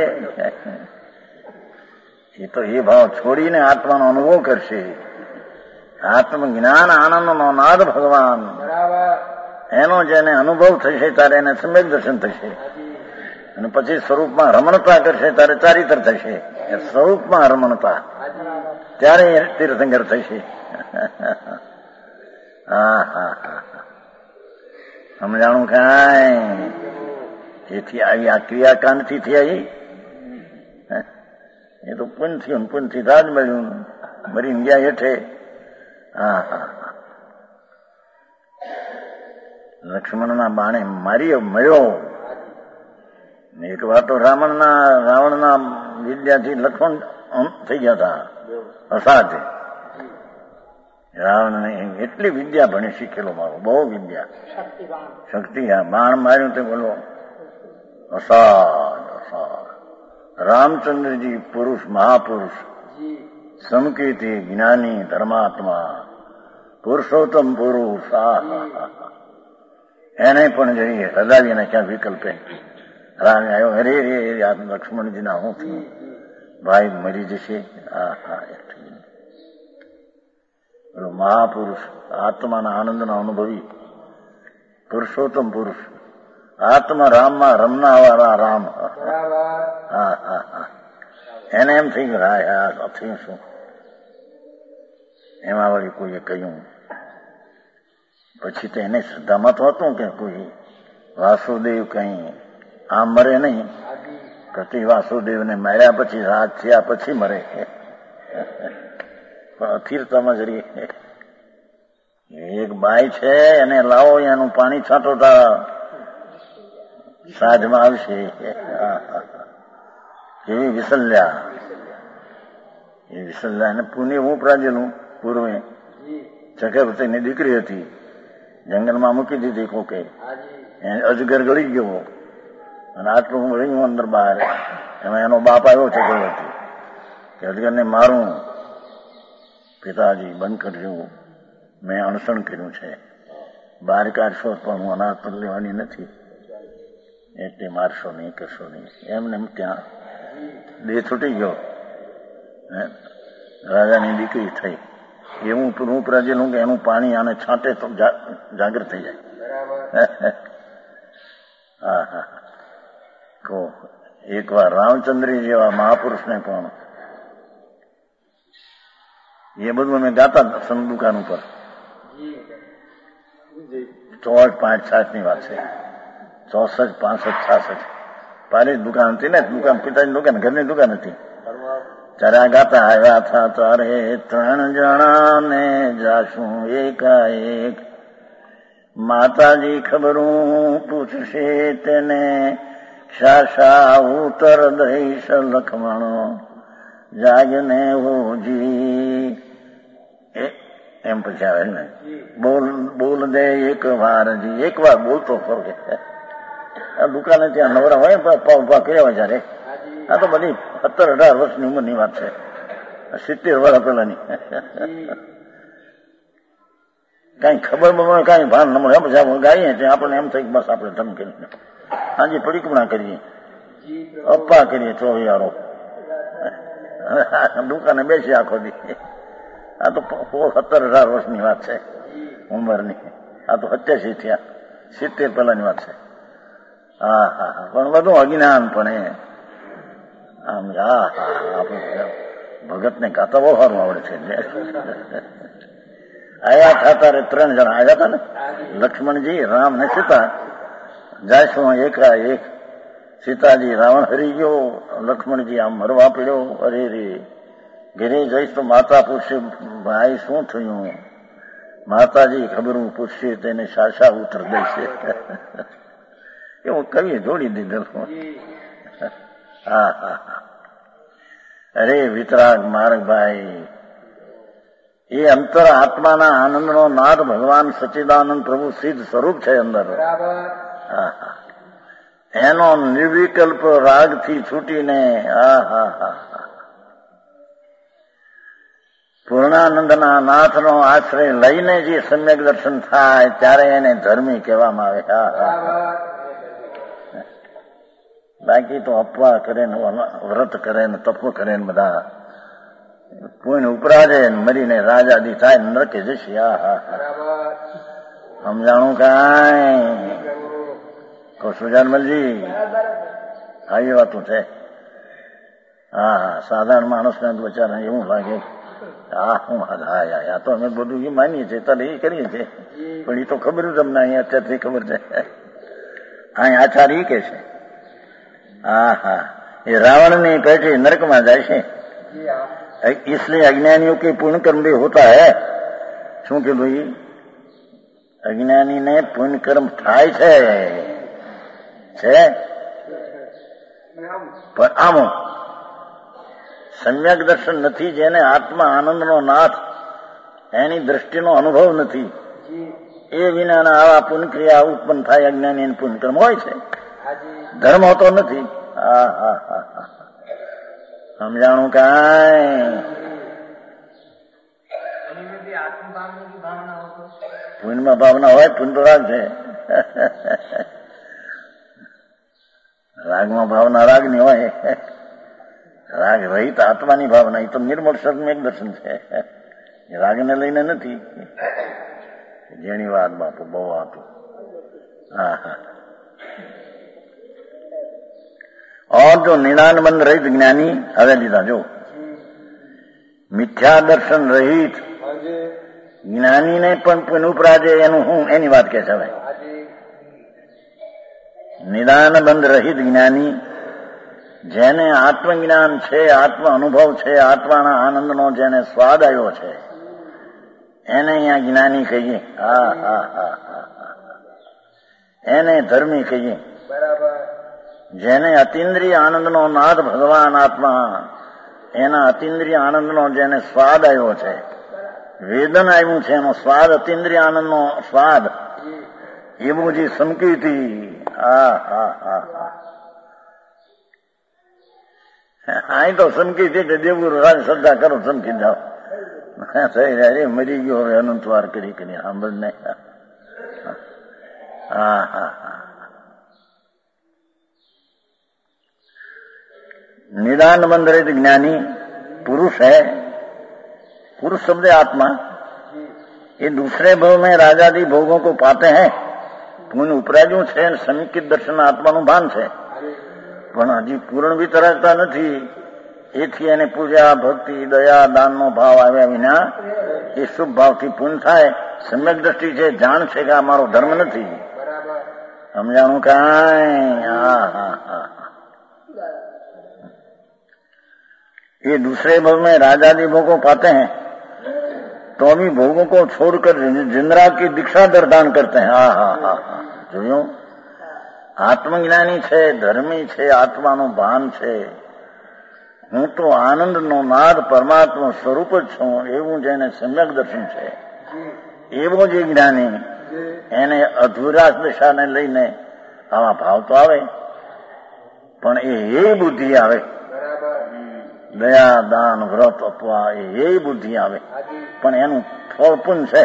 એ તો એ ભાવ છોડીને આત્માનો અનુભવ કરશે. આત્મજ્ઞાન આનંદનો નાદ ભગવાન એનો જેને અનુભવ થશે ત્યારે એને સમ્યક દર્શન થશે અને પછી સ્વરૂપમાં રમણતા કરશે ત્યારે ચારિત્ર થશે. સ્વરૂપમાં રમણતા ત્યારે તીર્થંકર થશે. હા હા હા સમજાણું કાંઈ એથી આવી આ ક્રિયાકાંડથી થી આવી એ તો પુનથી પુનથી રાજ મળ્યું મરીને ગયા હેઠે. હા હા લક્ષ્મણના બાણે મારી મળ્યો. એક વાર તો રાવણના રાવણના વિદ્યાથી લક્ષ્મણ થઈ ગયા હતા અસાધ્ય. રાવણને એટલી વિદ્યા ભણી શીખેલો મારો બહુ વિદ્યા શક્તિ. આ બાણ માર્યું તે બોલો અસાધ અસાધ. રામચંદ્રજી પુરુષ મહાપુરુષ સમકીર્તિ જ્ઞાની ધર્માત્મા પુરુષોત્તમ પુરુષ. આ એને પણ જઈ હદાવીને ક્યાં વિકલ્પે રામ આવ્યો. હરે રે આ લક્ષ્મણજીના હું થયું ભાઈ મરી જશે. આ હા મહાપુરુષ આત્માના આનંદના અનુભવી પુરુષોત્તમ પુરુષ આત્મા રામમાં રમના વાળા રામ. હા હા હા એને એમ થઈ ગયું હા થયું શું. એમાં વળી કોઈએ કહ્યું પછી તો એને શ્રદ્ધામાં તો હતું કે કોઈ વાસુદેવ કઈ આમ મરે નહીં. પ્રતિ વાસુદેવને માર્યા પછી રાજ થયા પછી મરે પણ અસ્થિરતામાં જરી એક બાઈ છે એને લાવો એનું પાણી છાંટો તા સાજમાં આવશે. એવી વિસલ્યા એ વિસલ્યા એને પુણ્ય હું પ્રાજેલું પૂર્વે ચક્રવર્તીની દીકરી હતી જંગલમાં મૂકી દીધી કોકે અજગર ગળી ગયો અને આટલું રહ્યું અંદર બહાર. એમાં એનો બાપ આવ્યો ચક્રવર્તી કે અજગરને મારું. પિતાજી બંધ કરજો મેં અણસણ કર્યું છે બહાર કાઢશો પણ હું અનાજ પર લેવાની નથી એટલે મારશો નહીં કરશો નહીં. એમને ત્યાં દેહ છૂટી ગયો. રાજાની દીકરી થઈ એવું હું પ્રજેલું કે એનું પાણી આને છાંટે તો જાગૃત થઈ જાય. હા હા કહો એક વાર રામચંદ્રી જેવા મહાપુરુષને પણ એ બધું અમે ગાતા સમ દુકાન ઉપર ચોસઠ પાંચ સાત ની વાત છે. ચોસઠ પાસઠ છાસઠ પારી દુકાન હતી ને દુકાન પિતાની દુકાન ઘરની દુકાન હતી ત્યારે આ ગાતા આવ્યા હતા તારે ત્રણ જણા ને જાશું એકાએક માતાજી ખબરું પૂછશે તેને શા શા ઉત્તર દઈશ લખમણો જાગને હોજી એમ પછી આવે ને બોલ બોલ દે એક વાર જી એક વાર બોલતો ખરો કે આ દુકાને ત્યાં નવરા હોય પપ્પા ઉભા કર્યા હોય જયારે આ તો બધી સત્તર અઢાર વર્ષની ઉંમરની વાત છે, સિત્તેર વર્ષ પેલાની. કઈ ખબર બબર કઈ ભાન ન મળે પછી આપણે ગાઈએ છીએ આપણને એમ થાય બસ આપણે ધમ કરીને હાજી પરિક્રમા કરીએ અપ્પા કરીએ ચોવિયારો દુકાને બેસી આખો દી. આ તો સત્તર અઢાર વર્ષની વાત છે ઉંમરની, આ તો સત્યાસી થયા સિત્તેર પહેલાની વાત છે. હા હા હા પણ બધું અજ્ઞાન પણ આમ હા હા આપણે ભગત ને ગાતા બહુ સારું આવડે છે. આયા થતા રે ત્રણ જણા આવ્યા હતા ને, લક્ષ્મણજી રામ ને સીતા જાય શું એકા એક. સીતાજી રાવણ હરી ગયો, લક્ષ્મણજી આમ મરવા પડ્યો. અરે રે ઘરે જઈશ તો માતા પૂછશે ભાઈ શું થયું, માતાજી ખબર હું પૂછશે તેને શાસા ઉત્તર દેશે. એવું કવિએ જોડી દીધેલું. હા હા હા અરે વિતરાગ માર્ગભાઈ એ અંતર આત્માના આનંદનો નાદ ભગવાન સચ્ચિદાનંદ પ્રભુ સિદ્ધ સ્વરૂપ છે અંદર. હા હા એનો નિર્વિકલ્પ રાગથી છૂટીને હા હા હા પૂર્ણાનંદના નાથનો આશ્રય લઈને જે સમ્યક દર્શન થાય ત્યારે એને ધર્મી કહેવામાં આવે. હા હા બાકી તો અપવા કરે ને વ્રત કરે ને તપ કરે ને બધા કોઈને ઉપરાજે મરીને રાજાદી થાય નરકે જશે. હા હા સમજાણું કાંઈ કહો સુજાનમલજી આવી વાતું છે. હા હા સાધારણ માણસને બચારા એવું લાગે હા હું હા આ તો અમે બધું એ માનીએ છીએ તારે એ કરીએ છીએ પણ એ તો ખબર જ અમને અહીંયા અત્યારથી ખબર છે. અહીં આચાર્ય કે છે હા હા ये रावण ने बैठे नरक में जाए છે इसलिए अज्ञानियों के पुण्य कर्म भी होता है. શું કે ભાઈ અજ્ઞાની ને પુણ્ય કર્મ થાય છે છે પણ આમ સમ્યક દર્શન નથી, જેને આત્મા આનંદનો નાથ એની દ્રષ્ટિનો અનુભવ નથી એ વિનાના આવા પુણ્ય ક્રિયા ઉત્પન્ન થાય. અજ્ઞાની પુણ્ય કર્મ હોય છે, ધર્મ હોતો નથી. હા હા હા હા સમજાણું કાંઈ પુણ્યમાં ભાવના હોય પુણ્ય તો રાગ છે, રાગમાં ભાવના રાગની હોય, રાગ રહિત આત્માની ભાવના એ તો નિર્મળ સમ્યક દર્શન છે, રાગને લઈને નથી. જેની વાત બાપુ બહુ હતું. હા હા और जो निदानबंध रहित ज्ञानी હવે લીધા જો મિથ્યા દર્શન રહિત જ્ઞાનીને પણ પુનઃ ઉપરાજે એનું હું એની વાત કે છે. હવે નિદાનબંધ રહિત જ્ઞાની જેને આત્મજ્ઞાન છે, આત્મ અનુભવ છે, આત્માના આનંદનો જેને સ્વાદ આવ્યો છે એને અહીંયા જ્ઞાની કહીએ. હા હા હા હા એને ધર્મી કહીએ. બરાબર જેને અતિન્દ્રિય આનંદનો નાદ ભગવાન આત્મા એના અતિન્દ્રિય આનંદનો જેને સ્વાદ આવ્યો છે, વેદન આવ્યું છે એનો સ્વાદ, અતિન્દ્રિય આનંદનો સ્વાદ એવું જે સમકીતિ. હા હા હા હા અહીં તો સમકીતિ કે દેવું રાજ શ્રદ્ધા કરો સમકી જાઓ થઈ જાય મરી ગયો હવે અનંત વાર કરી કરી સાંભળ ને. હા હા હા निदान बंध रहित ज्ञानी पुरुष है. पुरुष शब्द आत्मा ये दूसरे भव में राजादी भोगों को पाते हैं. पुण्य उपराज्યું છે સમિકિત દર્શન આત્માનું ભાન છે પણ હજી પૂર્ણ વિતરાગતા નથી. એથી એને પૂજા ભક્તિ દયા દાનનો ભાવ આવ્યા વિના એ શુભ ભાવથી પૂર્ણ થાય. સમ્યક દ્રષ્ટિ છે, જાણ છે કે આ મારો ધર્મ નથી. સમજાણું કાંઈ. હા હા હા ये दूसरे भव में राजादी भोगों पाते हैं तो अभी भोगों को छोड़कर जिंदराज की दीक्षा दरदान करते हैं. હા હા હા હા જોયું આત્મજ્ઞાની છે, ધર્મી છે, આત્માનું ભાન છે હું તો આનંદનો નાદ પરમાત્મા સ્વરૂપ જ છું એવું જેને સમ્યક દર્શન છે એવો જે જ્ઞાની એને અધૂરા દશાને લઈને આવા ભાવ તો આવે, પણ એ એ બુદ્ધિ આવે, દયા દાન વ્રત અપવા એ બુદ્ધિ આવે, પણ એનું ફળ પણ છે.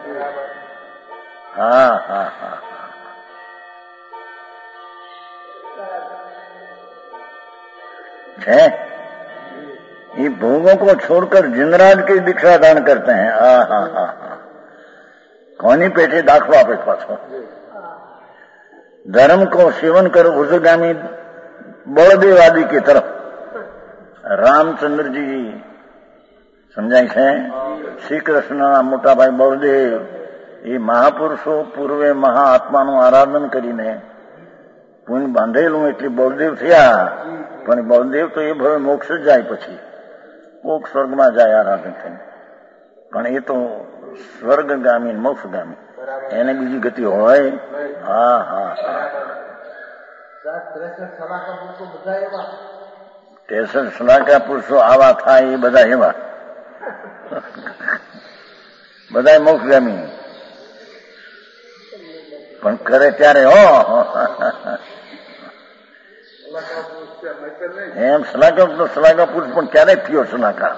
હા હા હા है ये भोगों को छोड़कर जिनराज की दीक्षा दान करते हैं. आ हा हा हा कोनी पेटे दाखलो आपे पाछो. धर्म को सेवन कर उर्ध्वगामी बलदेव आदि की तरफ रामचंद्र जी समझाय છે. શ્રી કૃષ્ણના મોટા ભાઈ બળદેવ એ મહાપુરુષો પૂર્વે મહાઆત્માનું આરાધન કરીને પુણ્ય બાંધેલું એટલે બળદેવ થયા, પણ બળદેવ તો એ ભવે મોક્ષ જ જાય, પછી કોક સ્વર્ગમાં જાય આરાધન થઈને, પણ એ તો સ્વર્ગગામી મોક્ષગામી, એને બીજી ગતિ હોય. હા હા ત્રેસઠ સલાકા પુરુષો આવા થાય એ બધા એવા બધા મોક્ષગામી, પણ કરે ત્યારે હો એમ સલાકા સલાકા પુરુષ પણ ક્યારે થયો? સલાકા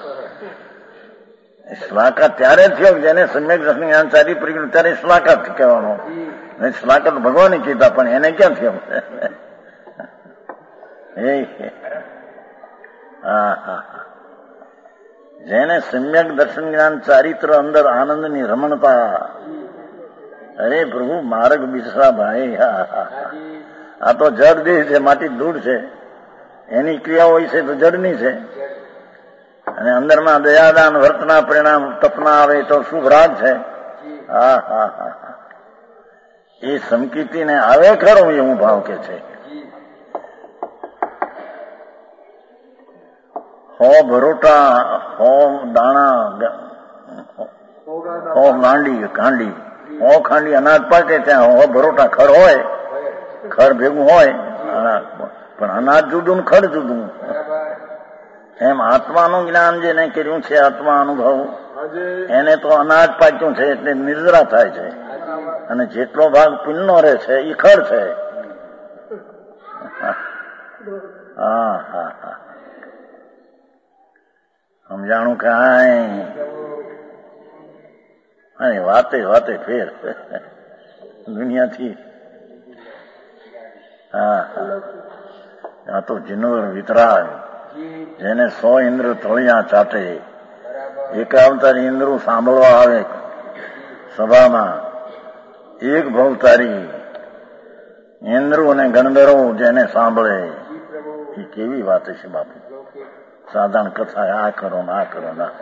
સલાકા ત્યારે થયો જેને સમ્યક જ્ઞાન ચારી પડી ત્યારે સલાકા કહેવાનો. સલાકા તો ભગવાને કીધા, પણ એને ક્યાં થયો? હા હા જેને સમ્યક દર્શન જ્ઞાન ચારિત્ર અંદર આનંદની રમણતા. અરે પ્રભુ માર્ગ બિસરા ભાઈ, આ તો જડ દેહ છે, માટી ધૂળ છે, એની ક્રિયા હોય છે તો જડની છે, અને અંદરમાં દયાદાન વર્તના પરિણામ તપના આવે તો શુભ રાગ છે. હા હા હા એ સમકીતીને આવે ખરો એવું ભાવ કે છે. હો ભરોટા, હો દાણા, હો ગાંડી ગાંડી, હો ખાંડી અનાજ પાકે ત્યાં હો ભરોટા ખડ હોય, ખડ ભેગું હોય, પણ અનાજ જુદું ખડ જુદું. એમ આત્માનું જ્ઞાન જેને કર્યું છે, આત્મા અનુભવ, એને તો અનાજ પાક્યું છે એટલે નિર્જરા થાય છે, અને જેટલો ભાગ પુણ્યનો રહે છે એ ખડ છે. હા હા હા સમજાણું કાંઈ? અને વાતે વાતે ફેર દુનિયાથી. હા હા આ તો જીનવર વિતરાગ, જેને સો ઇન્દ્ર તળિયા ચાટે, એક અવતારી ઇન્દ્રો સાંભળવા આવે સભામાં, એક ભવતારી ઇન્દ્રો અને ગણધરો જેને સાંભળે, એ કેવી વાત છે બાપુ. સાધારણ કથા આ કરો ને આ કરો ના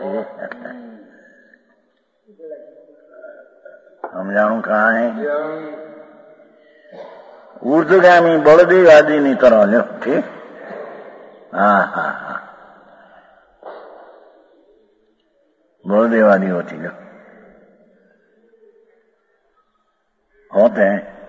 સમજાણું કાંઈ? ઉર્ધગામી બળદેવ આદિની તરફ લ્યો. ઠીક. હા હા હા બળદેવ આદિ હોતી લ્યો હોતે.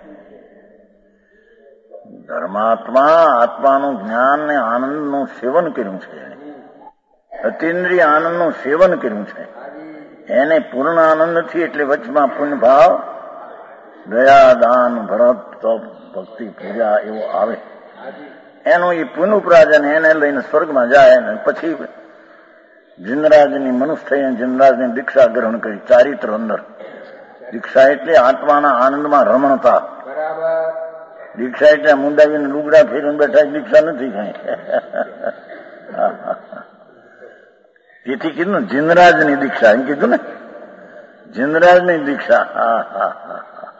ધર્માત્મા આત્માનું જ્ઞાન ને આનંદનું સેવન કર્યું છે, અતિન્દ્રિય આનંદનું સેવન કર્યું છે, એને પૂર્ણ આનંદ નથી, એટલે વચમાં પુણ્ય ભાવ, દયા દાન ભરત તપ ભક્તિ પૂજા એવો આવે, એનું એ પુનઃ ઉપાર્જન એને લઈને સ્વર્ગમાં જાય, ને પછી જીનરાજની મનુષ્ય થઈ જીનરાજની દીક્ષા ગ્રહણ કરી. ચારિત્ર અંદર દીક્ષા એટલે આત્માના આનંદમાં રમણતા. દીક્ષા એટલે મુંડાવીને લુગડા ફેરીને બેઠા દીક્ષા નથી કઈ. તેથી કીધું ને જીનરાજની દીક્ષા, એમ કીધું ને જીનરાજની દીક્ષા. હા હા હા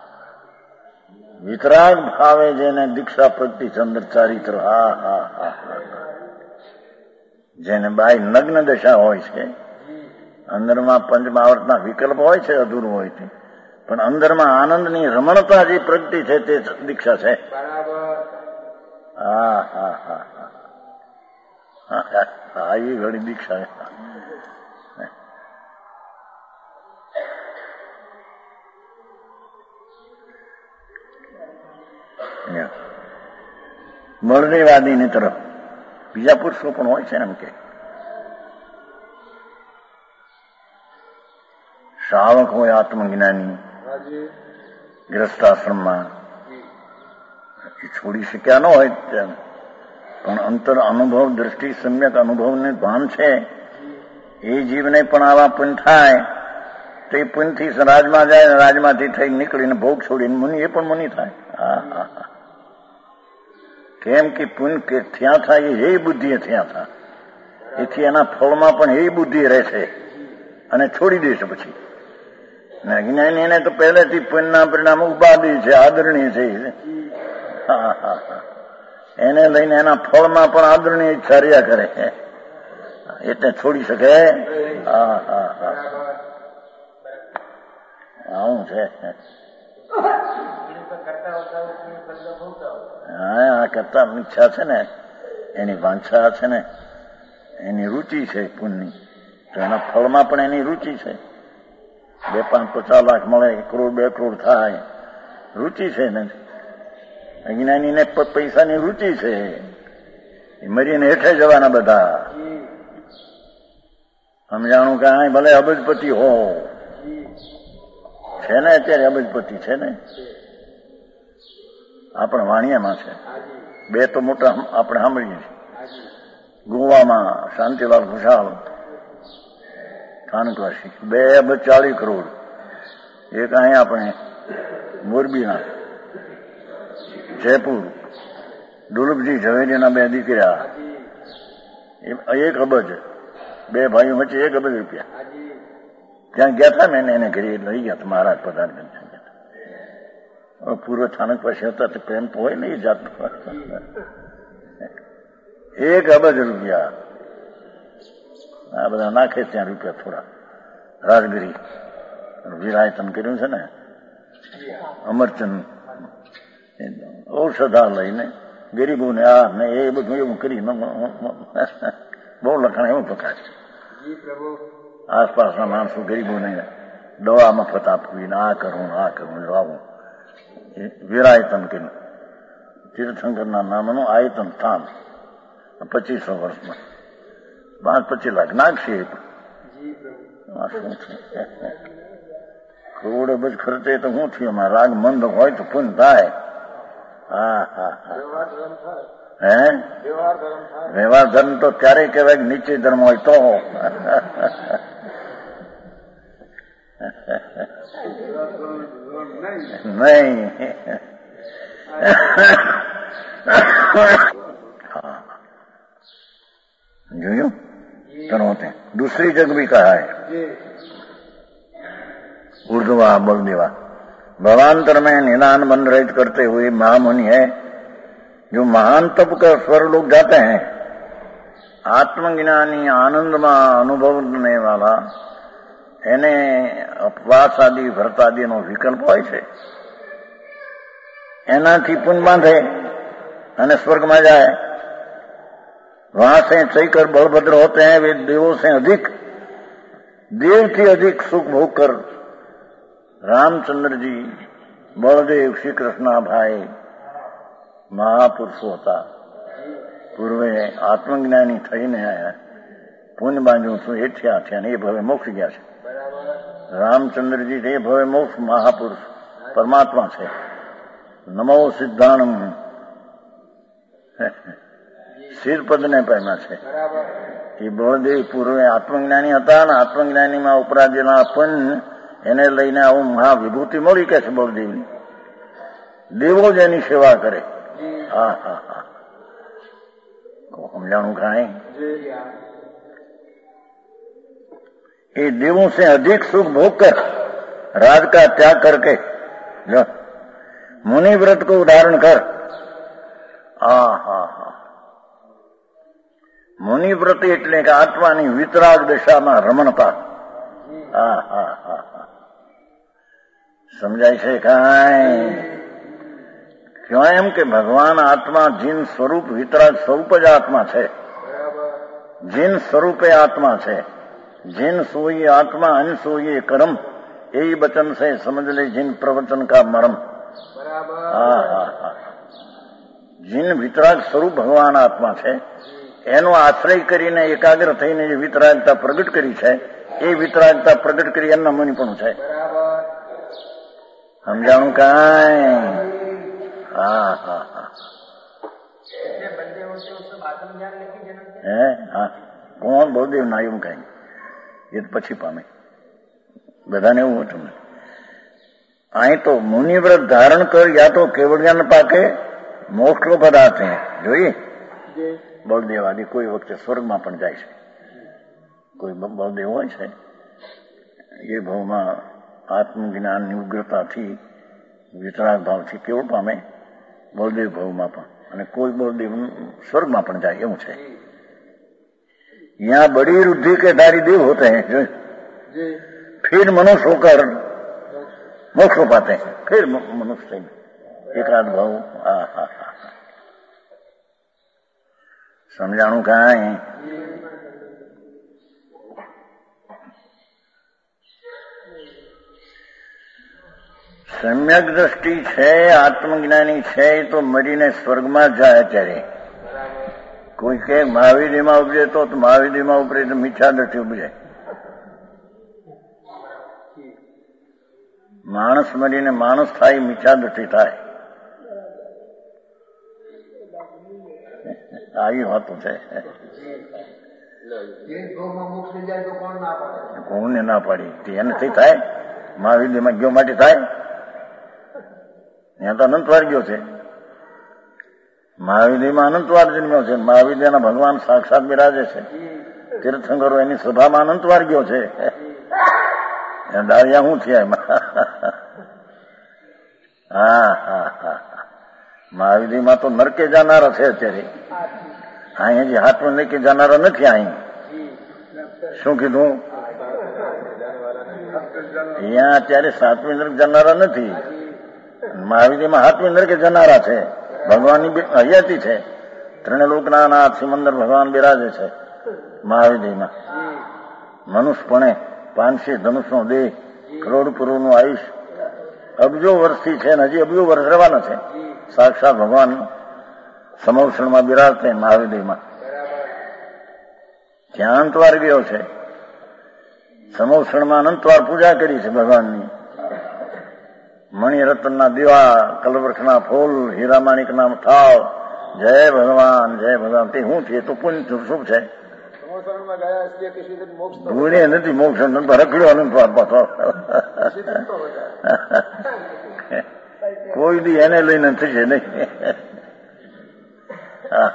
વિતરાગ ભાવે જેને દીક્ષા પ્રગટી ચંદ્ર ચારિત્ર. હા હા હા જેને બાય નગ્ન દશા હોય છે, અંદરમાં પંચમાવર્તના વિકલ્પ હોય છે, અધૂરું હોય છે, પણ અંદરમાં આનંદની રમણતા જે પ્રગટી છે તે દીક્ષા છે. હા હા હા હા એ ઘણી દીક્ષા. બળદેવાદીની તરફ બીજા પુરુષો પણ હોય છે એમ કે શ્રાવક હોય આત્મજ્ઞાની ગ્રસ્તાશ્રમમાં એ છોડી શક્યા ન હોય તેમ પણ અંતર અનુભવ દ્રષ્ટિ સમ્યક અનુભવને ભાન છે એ જીવને પણ આવા પુણ્ય થાય તો એ પુણ્યથી રાજમાં જાય ને રાજમાંથી થઈ નીકળીને ભોગ છોડીને મુનિ એ પણ મુનિ થાય. હા હા હા કેમ કે પુણ્ય કે થયા થાય એ બુદ્ધિએ થયા થાય એથી એના ફળમાં પણ એ બુદ્ધિ રહેશે અને છોડી દેશે પછી. જ્ઞાની એને તો પહેલેથી પુણ્યના પરિણામ ઉપાધિ છે, આદરણીય છે. હા હા હા એને લઈને એના ફળમાં પણ આદરણીય ઈચ્છા રહ્યા કરે એટલે છોડી શકે. હા હા હા આવું છે. હા આ કરતા ઈચ્છા છે ને એની વાંછા છે ને એની રુચિ છે પુણ્યની તો એના ફળમાં પણ એની રુચિ છે. બે પાંચ પચાસ લાખ મળે, કરોડ બે કરોડ થાય, રુચિ છે ને. અજ્ઞાનીને પૈસાની રુચિ છે, મરીને હેઠે જવાના બધા. સમજાણું કે આ ભલે અબજપતિ હો છે ને અત્યારે અબજપતિ છે ને આપણા વાણિયામાં છે બે તો મોટા આપણે સાંભળીએ છીએ. ગોવામાં શાંતિલાલ ખુશાલ સ્થાનકવાસી બે અબજ ચાલીસ કરોડ. એક અહીં આપણે મોરબીના જયપુર દુર્લભજી ઝવેરીના બે દીકરા એક અબજ, બે ભાઈઓ વચ્ચે એક અબજ રૂપિયા. ત્યાં ગયા હતા ને એને ઘરે લઈ ગયા હતા મહારાજ પ્રધાનગંજ ગયા હતા. પૂર્વ સ્થાનક પાસે હતા તો પ્રેમ તો હોય ને એ જાત એક અબજ રૂપિયા. આ બધા નાખે ત્યાં રૂપિયા થોડા. રાજગીરી વિરાયતન કર્યું છે ને અમરચંદ ઔષધા લઈને ગરીબોને આ ને એ બધું એવું કરી બહુ લખાણ એવું પકાય. આસપાસના માણસો ગરીબોને દવા મફત આપવી ને આ કરવું આ કરવું આવું વિરાયતન કર્યું. તીર્થંકરના નામનું આયતન સ્થાન પચીસો વર્ષમાં પાંચ પચીસ લાખ નાખશે. શું છે કરોડ અબજ ખર્ચે તો શું થયું? રાગ મંદ હોય તો પુન થાય. હા હા હા હે વ્યવહાર ધર્મ તો ત્યારે કહેવાય કે નીચે ધર્મ હોય તો. નહીં જોયું करोते दूसरी जग भी कहा है उर्दवा बलदेवा भवान्तर में निदान बंद रहित करते हुए महामुनि है जो महान तप कर स्वर लोग जाते हैं. आत्मज्ञानी आनंदમાં અનુભવને વાળા એને અપવાસ આદિ વ્રત આદિનો વિકલ્પ હોય છે. એનાથી પુન બાંધે અને સ્વર્ગમાં જાય. वहां से चैकर बलभद्र होते हैं वे देवों से अधिक देव की अधिक सुख भोग कर रामचंद्र जी बलदेव श्री कृष्णा भाई महापुरुषो હતા. પૂર્વે આત્મજ્ઞાની થઈને આયા, પુણ્ય બાંધ્યું છું એથી આ થયા ને એ ભવે મોક્ષ ગયા છે. રામચંદ્રજી એ ભવે મોક્ષ મહાપુરુષ પરમાત્મા છે. નમો સિદ્ધાણમ શિરપદને પામ્યા છે. એ બળદેવ પૂર્વે આત્મજ્ઞાની હતા ને આત્મજ્ઞાનીમાં ઉપરાજેલા પુણ્ય એને લઈને આવું મહાવિભૂતિ મળી કે છે બળદેવની. દેવો જ એની સેવા કરે. હા હા હા સમજાણું કાંઈ? એ देवों से अधिक सुख भोग कर राज का त्याग करके जो मुनि व्रत को उदाहरण कर. હા હા હા મુનિ વ્રત એટલે કે આત્માની વિતરાગ દશામાં રમણતા. હા હા હા હા સમજાય છે કાંઈ? ક્યાં એમ કે ભગવાન આત્મા જીન સ્વરૂપ વિતરાગ સ્વરૂપ જ આત્મા છે. જીન સ્વરૂપે આત્મા છે. जिन सोई आत्मा अन सोई कर्म यही बचन से समझ ले जिन प्रवचन का मर्म. હા હા હા જીન વિતરાગ સ્વરૂપ ભગવાન આત્મા છે એનો આશ્રય કરીને એકાગ્ર થઈને જે વિતરાગતા પ્રગટ કરી છે એ વિતરાગતા પ્રગટ કરી એમના મની પણ છે. સમજાણું કાંઈ? હા હા હા હે હા કોણ બહુદેવ ના એવું કઈ એ પછી પામે બધાને એવું હતું ને. અહીં તો મુનિવ્રત ધારણ કર યા તો કેવળ જ્ઞાન પાકે મોક્ષ પદાર્થ જોઈએ. બળદેવ આદિ કોઈ વખતે સ્વર્ગમાં પણ જાય છે. કોઈ બળદેવ હોય છે એ ભાવમાં આત્મજ્ઞાનની ઉગ્રતાથી વિતરાગ ભાવથી કેવું પામે બળદેવ ભાવમાં પણ, અને કોઈ બળદેવ સ્वर्गમાં પણ જાય એવું છે. यहाँ बड़ी रुद्धि के धारी देव होते हैं जो फिर मनुष्य होकर मोक्ष पाते हैं. फिर मनुष्य एकाद भाव. हा हा हा समझाणु कांई? सम्यक दृष्टि છે, આત્મજ્ઞાની છે એ તો મરીને સ્વર્ગમાં જાય ત્યારે. કોઈ કે મહાવીરમાં ઉપજે તો મહાવીરમાં ઉપરે તો મીઠા દ્રષ્ટિ ઉપજે. માણસ મરીને માણસ થાય મીઠા દ્રષ્ટિ થાય. આવી વાતો છે. કોને ના પાડી? એનાથી થાય. મહાવીરમાં ગયો માટે થાય. ત્યાં તો અનંતવાર ગયો છે. મહાવીરમાં અનંતવાર જન્મ્યો છે. મહાવીરના ભગવાન સાક્ષાત બિરાજે છે. તીર્થંકરો એની સભામાં અનંતવાર ગયો છે. દાળિયા શું થયા? હા હા હા મહાવીરમાં તો નરકે જાનારા છે અત્યારે. અહીંયા જે હાથમાં નરકે જાનારા નથી. અહીં શું કીધું? અહીંયા અત્યારે સાતમી નરક જનારા નથી. મહાવીરમાં હાથમી નરકે જનારા છે. ભગવાનની હયાતી છે. ત્રણે લોકના નાથ સિમંદર ભગવાન બિરાજે છે મહાવીરમાં. મનુષ્યપણે પાંચસી ધનુષનો દેહ, કરોડ પૂર્વનું આયુષ, અબજો વર્ષથી છે ને હજી અબજો વર્ષ રહેવાના છે. સાક્ષાત ભગવાન સમૌષણમાં બિરાજતે મહાવીરમાં. ત્યાં અંતવાર ગયો છે. સમૌષણમાં અનંતવાર પૂજા કરી છે ભગવાનની. મણિરત્નના દીવા, કલવૃક્ષના ફૂલ, હીરામાણિકના ઠાવ, જય ભગવાન જય ભગવાન. તે શું છે? તો પુણ્ય શુભ છે. ભૂલે નથી મોક્ષ રખડ્યો અનંતવાર પાછો. કોઈ દી એને લઈને થશે નહીં. હા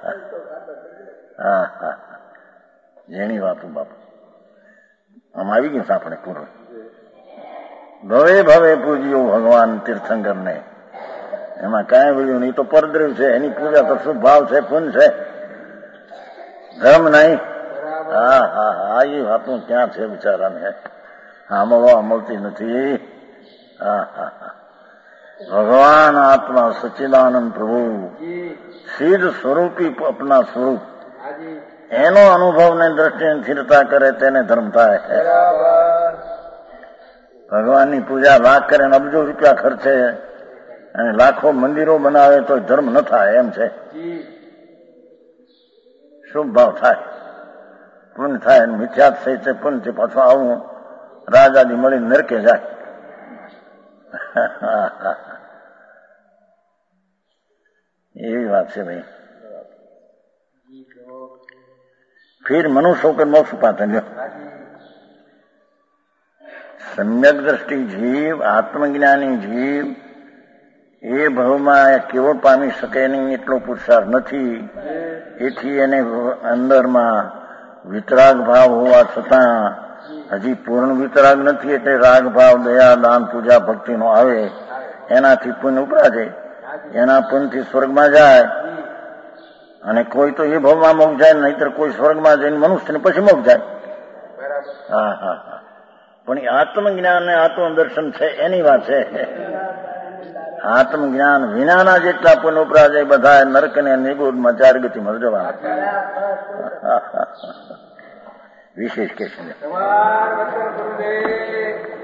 હા જેની વાતું બાપુ આમ આવી ગયું આપણે પૂરું. ભવે ભવે પૂજ્યો ભગવાન તીર્થંકરને. એમાં કાંઈ બોલ્યું નહીં. તો પરદ્રવ છે. એની પૂજા તો શુભ ભાવ છે, પુણ્ય છે, ધર્મ નહીં. હા હા હા એ વાતું ક્યાં છે બિચારાને? સાંભળવા મળતી નથી. હા હા હા ભગવાન આત્મા સચ્ચિદાનંદ પ્રભુ સિદ્ધ સ્વરૂપી અપના સ્વરૂપ એનો અનુભવને દ્રષ્ટિએ સ્થિરતા કરે તેને ધર્મ થાય. ભગવાનની પૂજા લાખ કરે ને અબજો રૂપિયા ખર્ચે અને લાખો મંદિરો બનાવે તો ધર્મ ન થાય એમ છે. શુભ ભાવ થાય, પુણ્ય થાય. મિથ્યાત સહિત પુણ્ય પાછું આવું રાજાદી મળીને નરકે જાય. એવી વાત છે ભાઈ. फिर मनुष्य होकर मोक्ष पाते हैं. सम्यक दृष्टि जीव, आत्मज्ञानी जीव એ ભાવમાં કેવળ પામી શકે નહીં એટલો પુરુષાર્થ નથી. એથી એને અંદરમાં વિતરાગ ભાવ હોવા છતાં હજી પૂર્ણ વિતરાગ નથી. એટલે રાગ ભાવ, દયા, દાન, પૂજા, ભક્તિનો આવે. એનાથી પુણ્ય ઉપરાજે. એના પુણ્યથી સ્વર્ગમાં જાય. અને કોઈ તો એ ભાવમાં મોક્ષ જાય, નહીતર કોઈ સ્વર્ગમાં જઈને મનુષ્યને પછી મોક્ષ જાય. હા હા હા પણ એ આત્મજ્ઞાન ને આત્મદર્શન છે એની વાત છે. આત્મજ્ઞાન વિનાના જેટલા પુણ્ય ઉપરાજે બધા નરક ને નિગુણમાં ચાર ગતિમાં જવા. વિશેષ કે છે